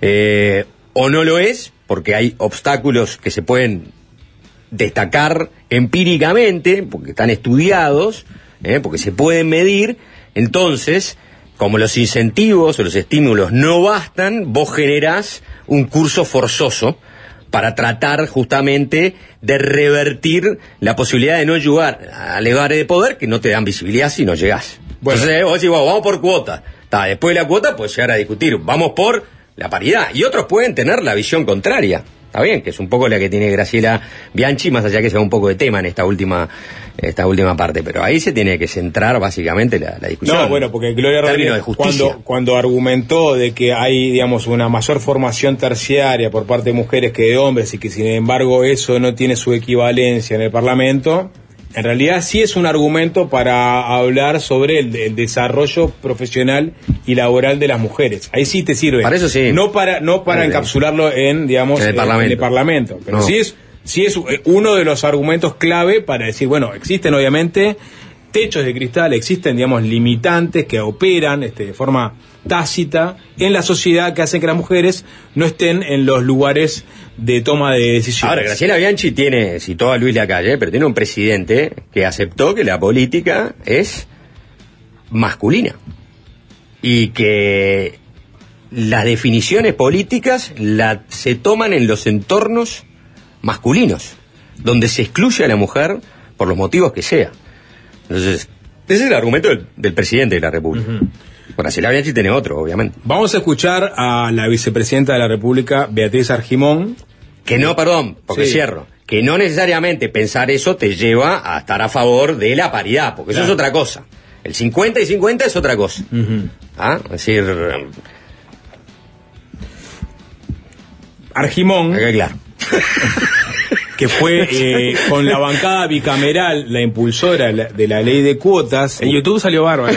¿O no lo es? Porque hay obstáculos que se pueden destacar empíricamente, porque están estudiados, porque se pueden medir. Entonces, como los incentivos o los estímulos no bastan, vos generás un curso forzoso para tratar justamente de revertir la posibilidad de no llegar a lugares de poder que no te dan visibilidad si no llegás. Bueno. Entonces vos decís, bueno, vamos por cuota. Después de la cuota puedes llegar a discutir, vamos por la paridad. Y otros pueden tener la visión contraria. Está bien, que es un poco la que tiene Graciela Bianchi, más allá que sea un poco de tema en esta última parte, pero ahí se tiene que centrar básicamente la discusión. No, bueno, porque Gloria Rodríguez, cuando argumentó de que hay, digamos, una mayor formación terciaria por parte de mujeres que de hombres y que sin embargo eso no tiene su equivalencia en el Parlamento, en realidad sí es un argumento para hablar sobre el desarrollo profesional y laboral de las mujeres. Ahí sí te sirve. Para eso sí. No para encapsularlo en, digamos, en el Parlamento. Pero no. sí es uno de los argumentos clave para decir, bueno, existen obviamente techos de cristal, existen, digamos, limitantes que operan de forma tácita en la sociedad, que hacen que las mujeres no estén en los lugares de toma de decisiones. Ahora, Graciela Bianchi citó a Luis Lacalle, pero tiene un presidente que aceptó que la política es masculina y que las definiciones políticas se toman en los entornos masculinos, donde se excluye a la mujer por los motivos que sea. Entonces, ese es el argumento del presidente de la República. Graciela Bianchi tiene otro, obviamente. Vamos a escuchar a la vicepresidenta de la República, Beatriz Argimón. Cierro. Que no necesariamente pensar eso te lleva a estar a favor de la paridad, porque eso es otra cosa. El 50 y 50 es otra cosa. Es decir, Argimón, claro, que fue con la bancada bicameral la impulsora de la ley de cuotas. En YouTube salió bárbaro,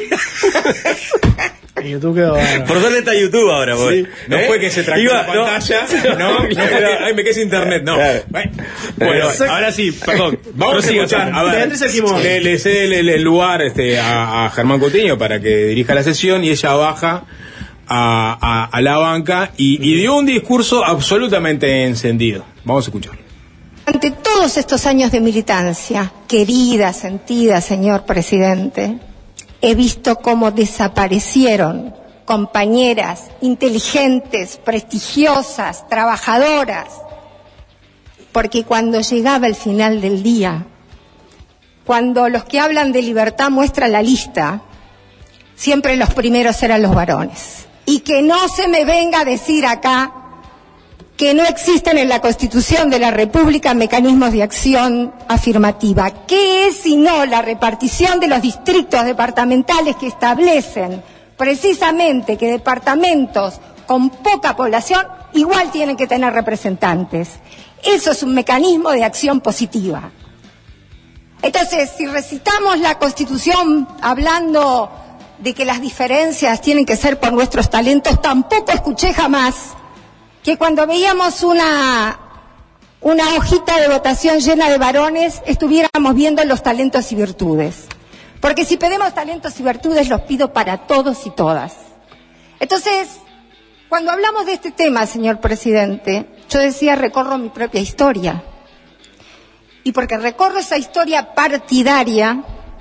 En YouTube quedó bárbaro. Por suerte está YouTube ahora, sí. No fue que se trancó la pantalla, no fue que, ay, me quedé sin internet, no. Bueno, ahora sí, perdón. Vamos a escuchar, a ver, le cede el lugar a Germán Coutinho para que dirija la sesión y ella baja a la banca y dio un discurso absolutamente encendido. Vamos a escucharlo. Ante todos estos años de militancia, querida, sentida, señor presidente, he visto cómo desaparecieron compañeras inteligentes, prestigiosas, trabajadoras, porque cuando llegaba el final del día, cuando los que hablan de libertad muestran la lista, siempre los primeros eran los varones. Y que no se me venga a decir acá que no existen en la Constitución de la República mecanismos de acción afirmativa. ¿Qué es sino la repartición de los distritos departamentales que establecen precisamente que departamentos con poca población igual tienen que tener representantes? Eso es un mecanismo de acción positiva. Entonces, si recitamos la Constitución hablando de que las diferencias tienen que ser por nuestros talentos, tampoco escuché jamás que cuando veíamos una hojita de votación llena de varones, estuviéramos viendo los talentos y virtudes. Porque si pedimos talentos y virtudes, los pido para todos y todas. Entonces, cuando hablamos de este tema, señor presidente, yo decía, recorro mi propia historia. Y porque recorro esa historia partidaria,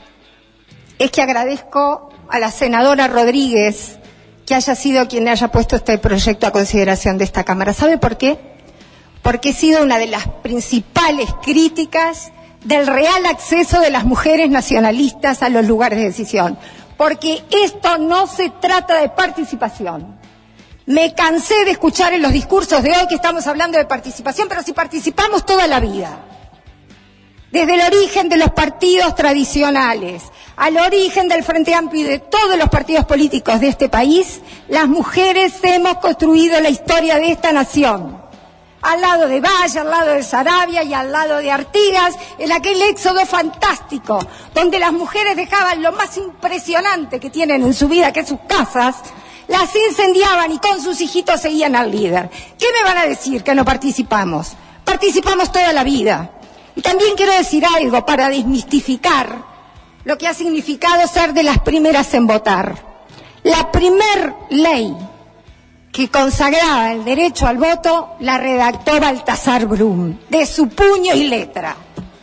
es que agradezco a la senadora Rodríguez que haya sido quien haya puesto este proyecto a consideración de esta Cámara. ¿Sabe por qué? Porque he sido una de las principales críticas del real acceso de las mujeres nacionalistas a los lugares de decisión. Porque esto no se trata de participación. Me cansé de escuchar en los discursos de hoy que estamos hablando de participación, pero si participamos toda la vida, desde el origen de los partidos tradicionales, al origen del Frente Amplio y de todos los partidos políticos de este país, las mujeres hemos construido la historia de esta nación. Al lado de Valle, al lado de Saravia y al lado de Artigas, en aquel éxodo fantástico, donde las mujeres dejaban lo más impresionante que tienen en su vida, que es sus casas, las incendiaban y con sus hijitos seguían al líder. ¿Qué me van a decir que no participamos? Participamos toda la vida. Y también quiero decir algo para desmistificar lo que ha significado ser de las primeras en votar. La primer ley que consagraba el derecho al voto la redactó Baltasar Brum, de su puño y letra,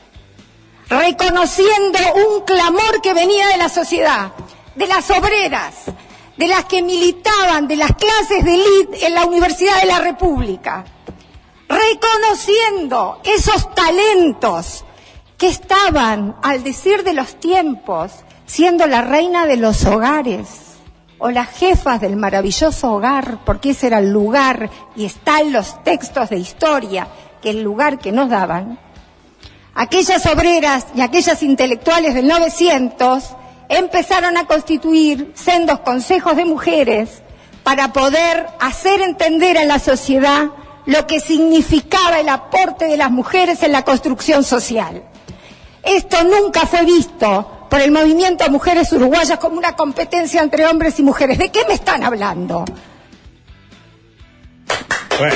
reconociendo un clamor que venía de la sociedad, de las obreras, de las que militaban, de las clases de élite en la Universidad de la República, reconociendo esos talentos que estaban, al decir de los tiempos, siendo la reina de los hogares o las jefas del maravilloso hogar, porque ese era el lugar, y está en los textos de historia, que el lugar que nos daban. Aquellas obreras y aquellas intelectuales del 900 empezaron a constituir sendos consejos de mujeres para poder hacer entender a la sociedad lo que significaba el aporte de las mujeres en la construcción social. Esto nunca fue visto por el movimiento de mujeres uruguayas como una competencia entre hombres y mujeres. ¿De qué me están hablando? Bueno.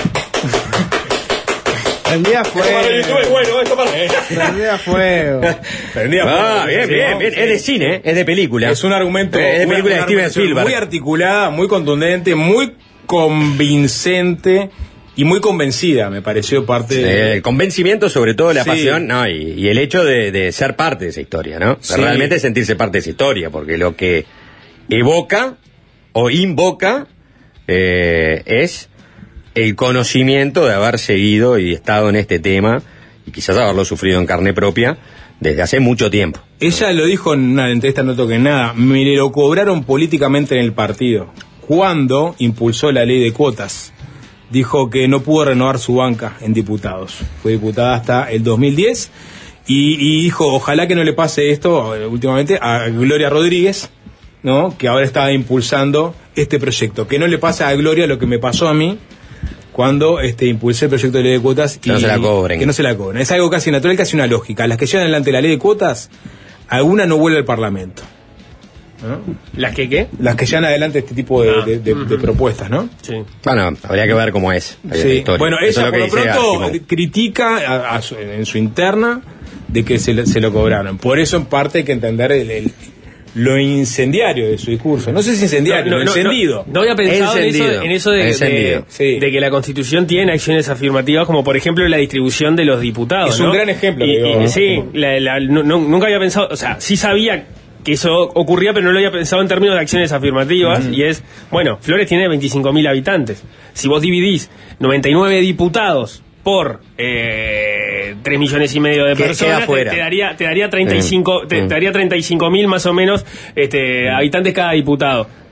Prendía fuego. Bueno, esto para... Prendía fuego. Bien. Es de cine, es de película. Es un argumento. Es de película de Steven Spielberg. Muy articulada, muy contundente, muy convincente. Y muy convencida, me pareció parte de... El convencimiento, sobre todo la pasión, no, y el hecho de ser parte de esa historia, ¿no? Sí. Realmente sentirse parte de esa historia, porque lo que evoca o invoca es el conocimiento de haber seguido y estado en este tema, y quizás haberlo sufrido en carne propia, desde hace mucho tiempo. Ella lo dijo en una entrevista, no toque nada, me lo cobraron políticamente en el partido, cuando impulsó la ley de cuotas. Dijo que no pudo renovar su banca en diputados. Fue diputada hasta el 2010 y dijo, ojalá que no le pase esto últimamente a Gloria Rodríguez, ¿no? Que ahora está impulsando este proyecto. Que no le pase a Gloria lo que me pasó a mí cuando impulsé el proyecto de ley de cuotas. Que no se la cobren. Que no se la cobren. Es algo casi natural, casi una lógica. Las que llevan adelante la ley de cuotas, alguna no vuelve al Parlamento, ¿no? ¿Las que qué? Las que llevan adelante este tipo de propuestas, ¿no? Sí. Bueno, habría que ver cómo es la Sí. historia. Bueno, Eso ella es por lo que dice pronto Simón. critica en su interna de que se lo cobraron. Por eso en parte hay que entender lo incendiario de su discurso. No sé si incendiario, encendido. No había pensado Encendido. en eso de que la Constitución tiene acciones afirmativas, como por ejemplo la distribución de los diputados. Es un ¿no? gran ejemplo. Sí, nunca había pensado, o sea, sí sabía que eso ocurría, pero no lo había pensado en términos de acciones afirmativas, y es, bueno, Flores tiene 25.000 habitantes. Si vos dividís 99 diputados por 3,5 millones de personas, te daría 35, te daría 35.000 más o menos habitantes cada diputado.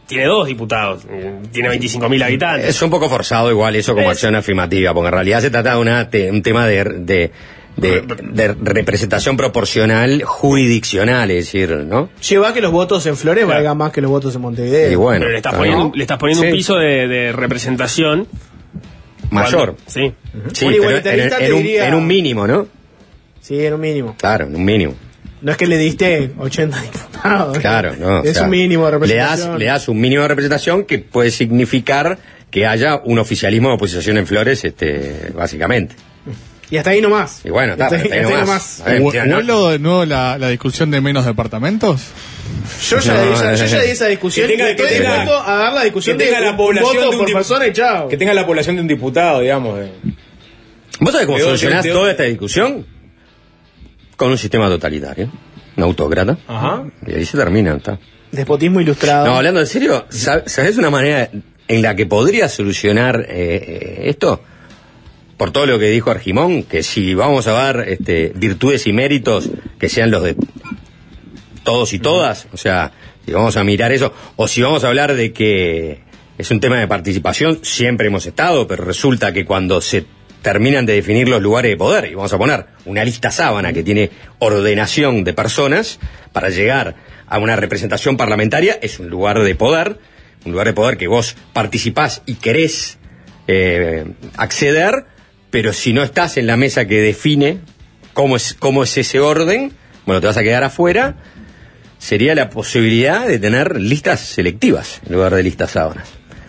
tiene 2 diputados, tiene 25.000 habitantes. Es un poco forzado igual eso como acción afirmativa, porque en realidad se trata de un tema de representación proporcional jurisdiccional, es decir, ¿no? Lleva a que los votos en Flores valgan más que los votos en Montevideo. Y bueno, pero le estás poniendo un piso de representación mayor. Sí. Sí, pero en un mínimo, ¿no? Sí, en un mínimo. Claro, en un mínimo. No es que le diste 80 diputados. Claro, no. Es un mínimo de representación. Le das un mínimo de representación que puede significar que haya un oficialismo de oposición en Flores, básicamente. Y hasta ahí nomás. Y bueno, hasta ahí nomás. ¿Vuelvo de nuevo la discusión de menos departamentos? Yo ya di esa discusión. Estoy dispuesto a dar la discusión de la población voto de un por persona y chao. Que tenga la población de un diputado, digamos. ¿Vos sabés cómo solucionás toda esta discusión? Con un sistema totalitario, un autócrata. Ajá. Y ahí se termina, ¿está? Despotismo ilustrado. No, hablando en serio, ¿sabés una manera en la que podría solucionar esto? Por todo lo que dijo Argimón, que si vamos a ver virtudes y méritos que sean los de todos y todas, o sea, si vamos a mirar eso, o si vamos a hablar de que es un tema de participación, siempre hemos estado, pero resulta que cuando se terminan de definir los lugares de poder, y vamos a poner una lista sábana que tiene ordenación de personas para llegar a una representación parlamentaria, es un lugar de poder que vos participás y querés acceder, pero si no estás en la mesa que define cómo es ese orden, bueno, te vas a quedar afuera. Sería la posibilidad de tener listas selectivas en lugar de listas sábanas.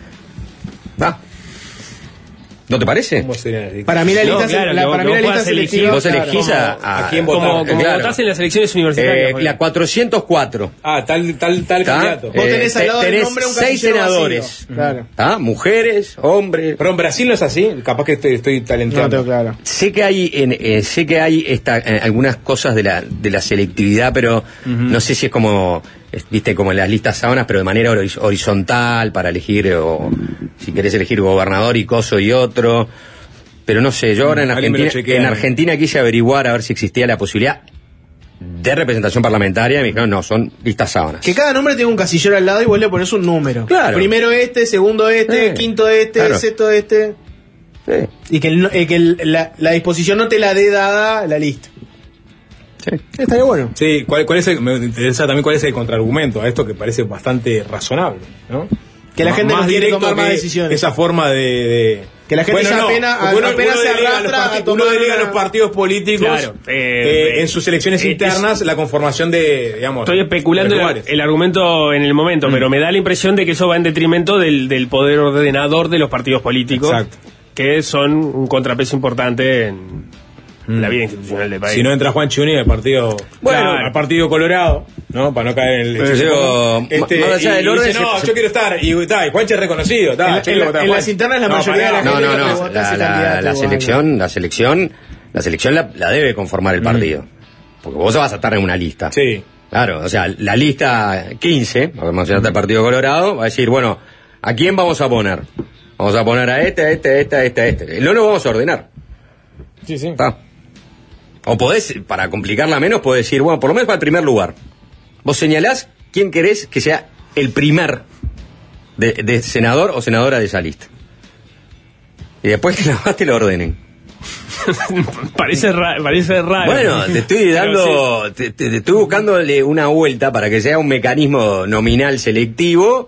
¿No te parece? Para mí la lista selectiva. Vos elegís a quién votar. Como votás en las elecciones universitarias. La 404. Tal candidato. Vos tenés al lado del nombre un 6 senadores. Claro. Mujeres, hombres. Pero en Brasil no es así. Capaz que estoy talenteando. No tengo claro. Sé que hay algunas cosas de la selectividad, pero no sé si es como en las listas sábanas, pero de manera horizontal para elegir, o si querés elegir gobernador y coso y otro. Pero no sé, yo ahora en Argentina quise averiguar a ver si existía la posibilidad de representación parlamentaria, y me dijeron, no, son listas sábanas. Que cada nombre tenga un casillero al lado y vos le pones un número. Claro. Primero segundo quinto claro. sexto Sí. Y que la disposición no te la dé dada la lista. Sí. Estaría bueno. Sí, me interesa también cuál es el contraargumento a esto que parece bastante razonable, ¿no? Que la gente no quiere directo tomar más que decisiones. Esa forma de que la gente apenas se arrastra a tomar. Uno delega a los partidos políticos, claro, en sus elecciones internas la conformación de, digamos. Estoy especulando el argumento en el momento, pero me da la impresión de que eso va en detrimento del poder ordenador de los partidos políticos. Exacto. Que son un contrapeso importante en la vida institucional del país. Si no entra Juan Chiuni al partido, al partido Colorado, ¿no? Para no caer en el más allá del orden, dice, yo quiero estar, y Juanchi es reconocido. En las internas la mayoría de la gente la selección la debe conformar el partido, porque vos vas a estar en una lista. Sí. Claro, o sea, la lista 15, porque mencionaste el partido Colorado, va a decir, bueno, ¿a quién vamos a poner? Vamos a poner a este. No lo vamos a ordenar. Sí. O podés, para complicarla menos, podés decir, bueno, por lo menos para el primer lugar. Vos señalás quién querés que sea el primer de senador o senadora de esa lista. Y después que la te lo ordenen. parece raro. Bueno, te estoy dando, te estoy buscándole una vuelta para que sea un mecanismo nominal selectivo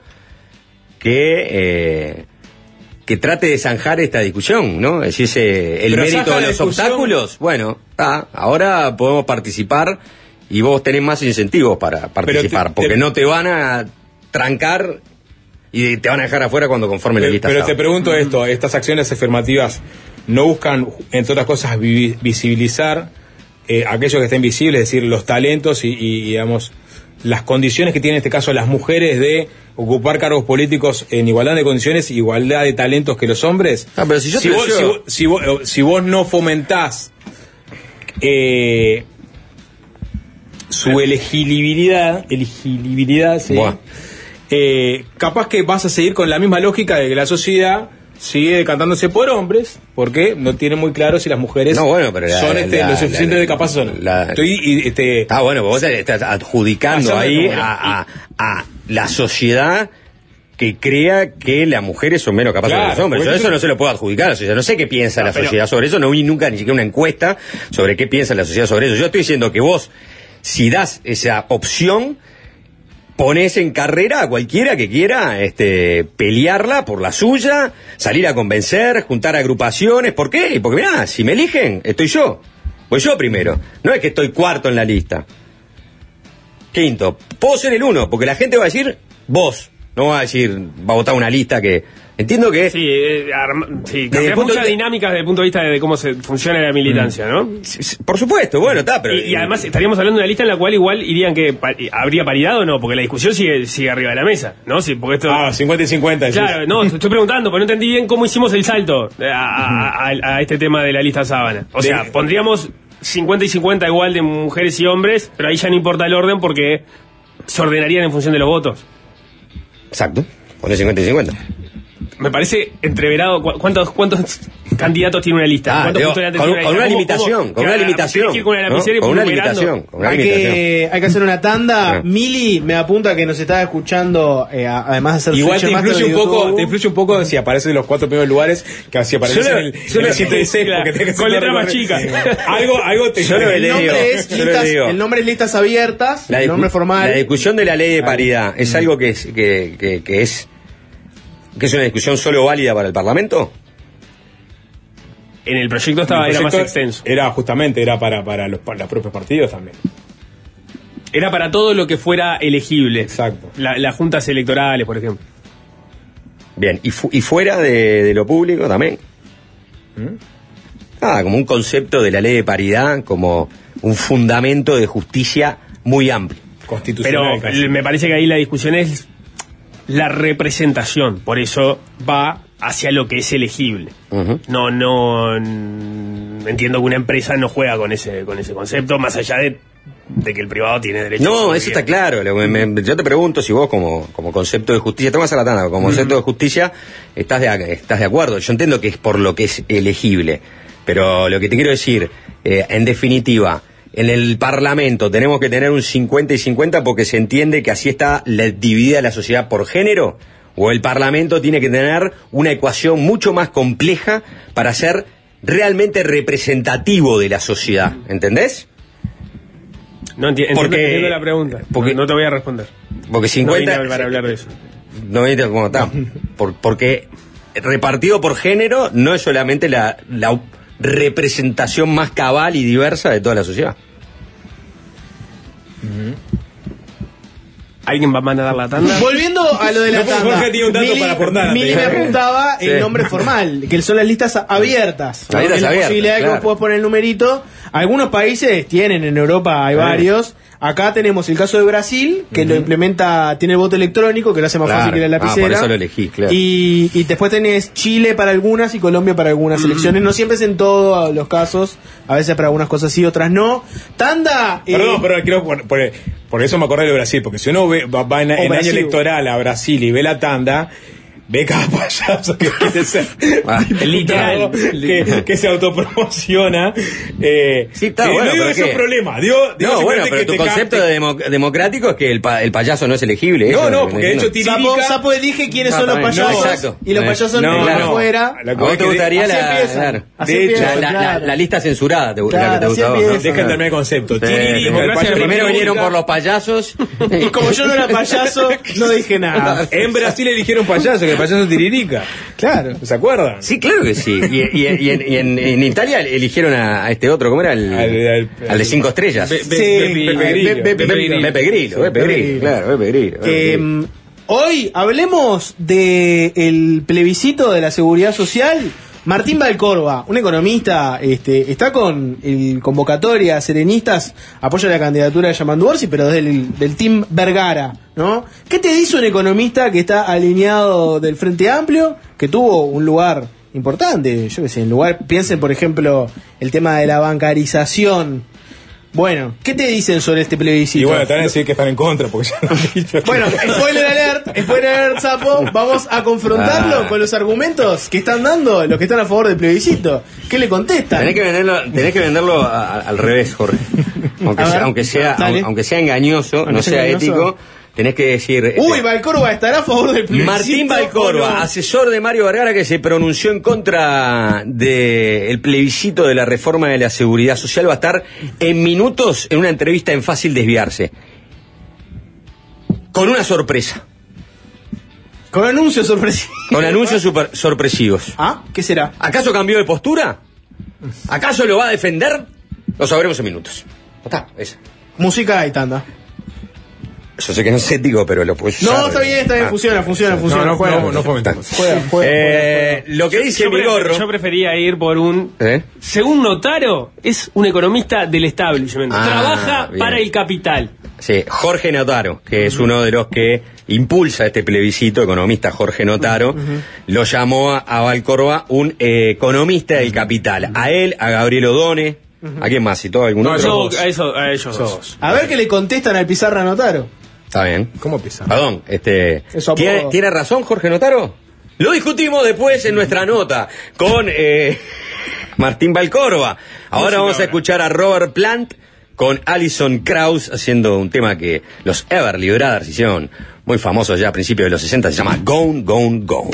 que trate de zanjar esta discusión, ¿no? Es decir, el mérito de los obstáculos, bueno, ahora podemos participar y vos tenés más incentivos para participar, porque no te van a trancar y te van a dejar afuera cuando conformen la lista. Pero te pregunto esto, estas acciones afirmativas no buscan, entre otras cosas, visibilizar aquellos que estén visibles, es decir, los talentos y digamos, las condiciones que tienen en este caso las mujeres de ocupar cargos políticos en igualdad de condiciones, igualdad de talentos que los hombres. Pero si vos no fomentás su elegibilidad, ¿sí? Capaz que vas a seguir con la misma lógica de que la sociedad sigue decantándose por hombres, porque no tiene muy claro si las mujeres son lo suficientemente capaces o no. Bueno, vos estás adjudicando ahí a la sociedad que crea que las mujeres son menos capaces que los hombres. Yo eso no se lo puedo adjudicar a la sociedad. No sé qué piensa la sociedad sobre eso. No vi nunca ni siquiera una encuesta sobre qué piensa la sociedad sobre eso. Yo estoy diciendo que vos, si das esa opción, pones en carrera a cualquiera que quiera pelearla por la suya, salir a convencer, juntar agrupaciones. ¿Por qué? Porque mirá, si me eligen, estoy yo. Voy yo primero. No es que estoy cuarto en la lista. Quinto. Puedo ser el uno, porque la gente va a decir vos. No va a decir, va a votar una lista que... Entiendo que... Sí, cambia muchas dinámicas desde el punto de vista de cómo se funciona la militancia, ¿no? Por supuesto, bueno, está, pero... Y además estaríamos hablando de una lista en la cual igual irían que habría paridad o no, porque la discusión sigue arriba de la mesa, ¿no? Sí, porque esto... 50 y 50. Claro, no, estoy preguntando, porque no entendí bien cómo hicimos el salto a este tema de la lista sábana. O sea, pondríamos 50 y 50 igual de mujeres y hombres, pero ahí ya no importa el orden porque se ordenarían en función de los votos. Exacto, pone 50 y 50. Me parece entreverado. ¿Cuántos candidatos tiene una lista? Con una limitación. Con una limitación. Hay que hacer una tanda. Mili me apunta que nos está escuchando, además de hacer igual te influye un poco si aparece en los 4 primeros lugares, que si aparece en el 116, porque tenés que con letra más chica. Algo te... El nombre es listas abiertas, el nombre formal. La discusión de la ley de paridad es algo que es una discusión solo válida para el Parlamento. En el proyecto era más extenso. Era para los propios partidos también. Era para todo lo que fuera elegible. Exacto. Las juntas electorales, por ejemplo. Bien, y fuera de lo público también. Como un concepto de la ley de paridad, como un fundamento de justicia muy amplio. Constitucional. Pero me parece que ahí la discusión es la representación, por eso va hacia lo que es elegible. No entiendo que una empresa no juega con ese concepto, más allá de que el privado tiene derecho. No, eso está claro. Yo te pregunto si vos como concepto de justicia, te vas a la tanda, como concepto de justicia estás de acuerdo. Yo entiendo que es por lo que es elegible, pero lo que te quiero decir, en definitiva, en el Parlamento tenemos que tener un 50 y 50 porque se entiende que así está dividida la sociedad por género, o el Parlamento tiene que tener una ecuación mucho más compleja para ser realmente representativo de la sociedad, ¿entendés? No entiendo la pregunta, porque no te voy a responder. Porque 50 no vine para hablar de eso. No vine cómo está. Porque repartido por género no es solamente la representación más cabal y diversa de toda la sociedad. ¿Alguien va a mandar la tanda? Volviendo a lo de la tanda, Jorge tiene un dato para aportar. Mili me apuntaba el nombre formal, que son las listas abiertas. La posibilidad de que vos podés poner el numerito. Algunos países tienen, en Europa hay varios. Acá tenemos el caso de Brasil, que lo implementa, tiene el voto electrónico, que lo hace más fácil que la lapicera. Por eso lo elegí, claro. Y después tenés Chile para algunas y Colombia para algunas elecciones. No siempre es en todos los casos, a veces para algunas cosas sí, otras no. Tanda. Perdón, quiero por eso me acordé de Brasil, porque si uno va en año electoral a Brasil y ve la tanda, ve cada payaso que quiere ser literal que se autopromociona. Sí, está bueno, no digo que es un problema. Pero tu concepto democrático es que el payaso no es elegible. No, porque de hecho Tiririca... Sapo elige quiénes son los payasos y los payasos no van afuera. ¿A vos te gustaría la lista censurada? La que te gusta a vos, Dejen terminar el concepto. Primero vinieron por los payasos. Y como yo no era payaso, no dije nada. En Brasil eligieron payasos, que el payaso Tiririca. Claro. ¿Se acuerdan? Sí, claro que sí. Y en Italia eligieron a este otro, ¿cómo era? Al de 5 estrellas. Beppe Grillo. Hoy hablemos del plebiscito de la seguridad social. Martín Valcorba, un economista, está con el convocatoria Serenistas, apoya la candidatura de Yamandu Orsi, pero del team Vergara, ¿no? ¿Qué te dice un economista que está alineado del Frente Amplio, que tuvo un lugar importante? Yo qué sé, piensen por ejemplo el tema de la bancarización. Bueno, ¿qué te dicen sobre este plebiscito? Y bueno, te van a decir que están en contra, porque ya lo han dicho. Bueno, spoiler alert, Sapo, vamos a confrontarlo con los argumentos que están dando los que están a favor del plebiscito. ¿Qué le contestan? Tenés que venderlo al revés, Jorge. Aunque sea engañoso, no sea ético, tenés que decir... Uy, Valcórdoba estará a favor del plebiscito. Martín Valcórdoba, ¿o no? asesor de Mario Vergara, que se pronunció en contra del plebiscito de la reforma de la seguridad social, va a estar en minutos en una entrevista en Fácil Desviarse. Con una sorpresa. Con anuncios sorpresivos. Con anuncios sorpresivos. ¿Ah? ¿Qué será? ¿Acaso cambió de postura? ¿Acaso lo va a defender? Lo sabremos en minutos. Está, esa. Música y tanda. Yo sé que no es ético, pero lo puedes No, usar. está bien, funciona. No fomentamos. Juega. Lo que dice mi gorro. Yo prefería ir por un... Según Notaro, es un economista del establishment. Trabaja bien. para el capital. Sí, Jorge Notaro, que es uno de los que impulsa este plebiscito, economista Jorge Notaro, lo llamó a Valcórdoba un economista del capital. A él, a Gabriel Odone, ¿a quién más? ¿Citó algún otro? A ellos dos. A ver qué le contestan al Pizarra Notaro. Está bien. ¿Cómo pisa? Perdón, Eso ¿tiene razón Jorge Notaro? Lo discutimos después en nuestra nota con Martín Valcórdoba. Ahora vamos a escuchar a Robert Plant con Alison Krauss haciendo un tema que los Everly Brothers hicieron muy famosos ya a principios de los 60, se llama Gone, Gone, Gone.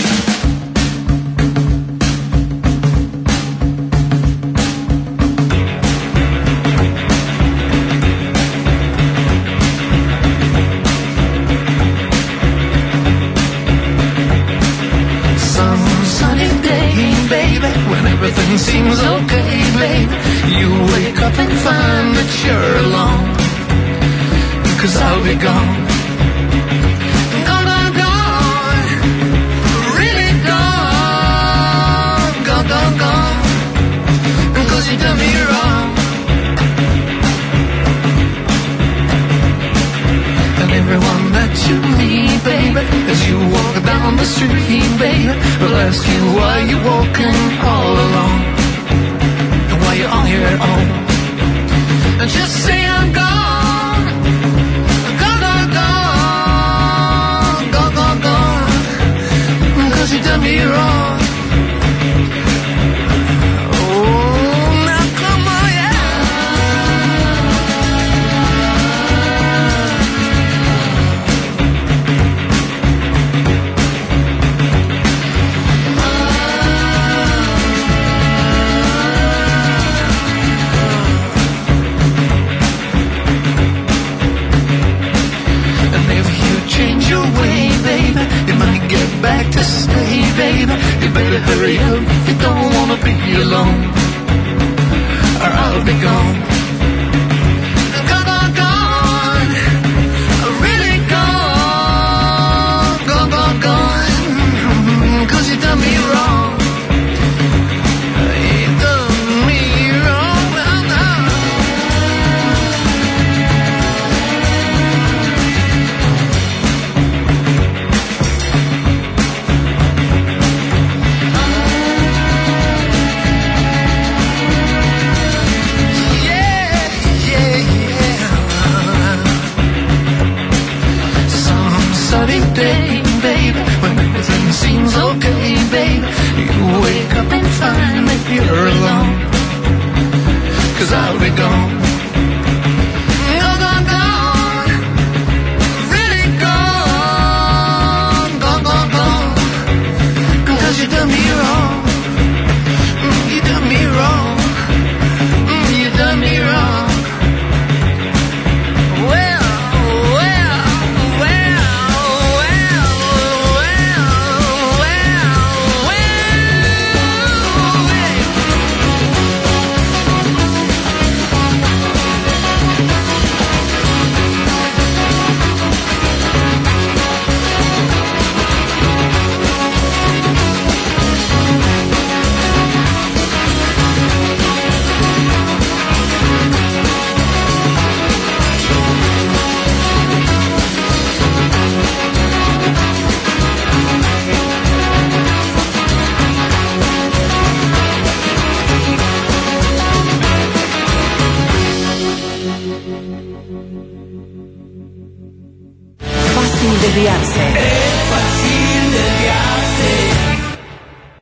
Everything seems okay, babe. You wake up and find that you're alone, 'cause I'll be gone. Gone, gone, gone. Really gone. Gone, gone, gone. 'Cause you done me wrong. And everyone that you meet, baby, as you walk down the street, baby, will ask you why you're walking all alone, and why you're on your own. And just say I'm gone, gone, gone, gone, gone, gone, gone, 'cause you done me wrong. Oh, now come on, yeah. Change your way, baby. You might get back to stay, baby. You better hurry up if you don't wanna be alone, or I'll be gone.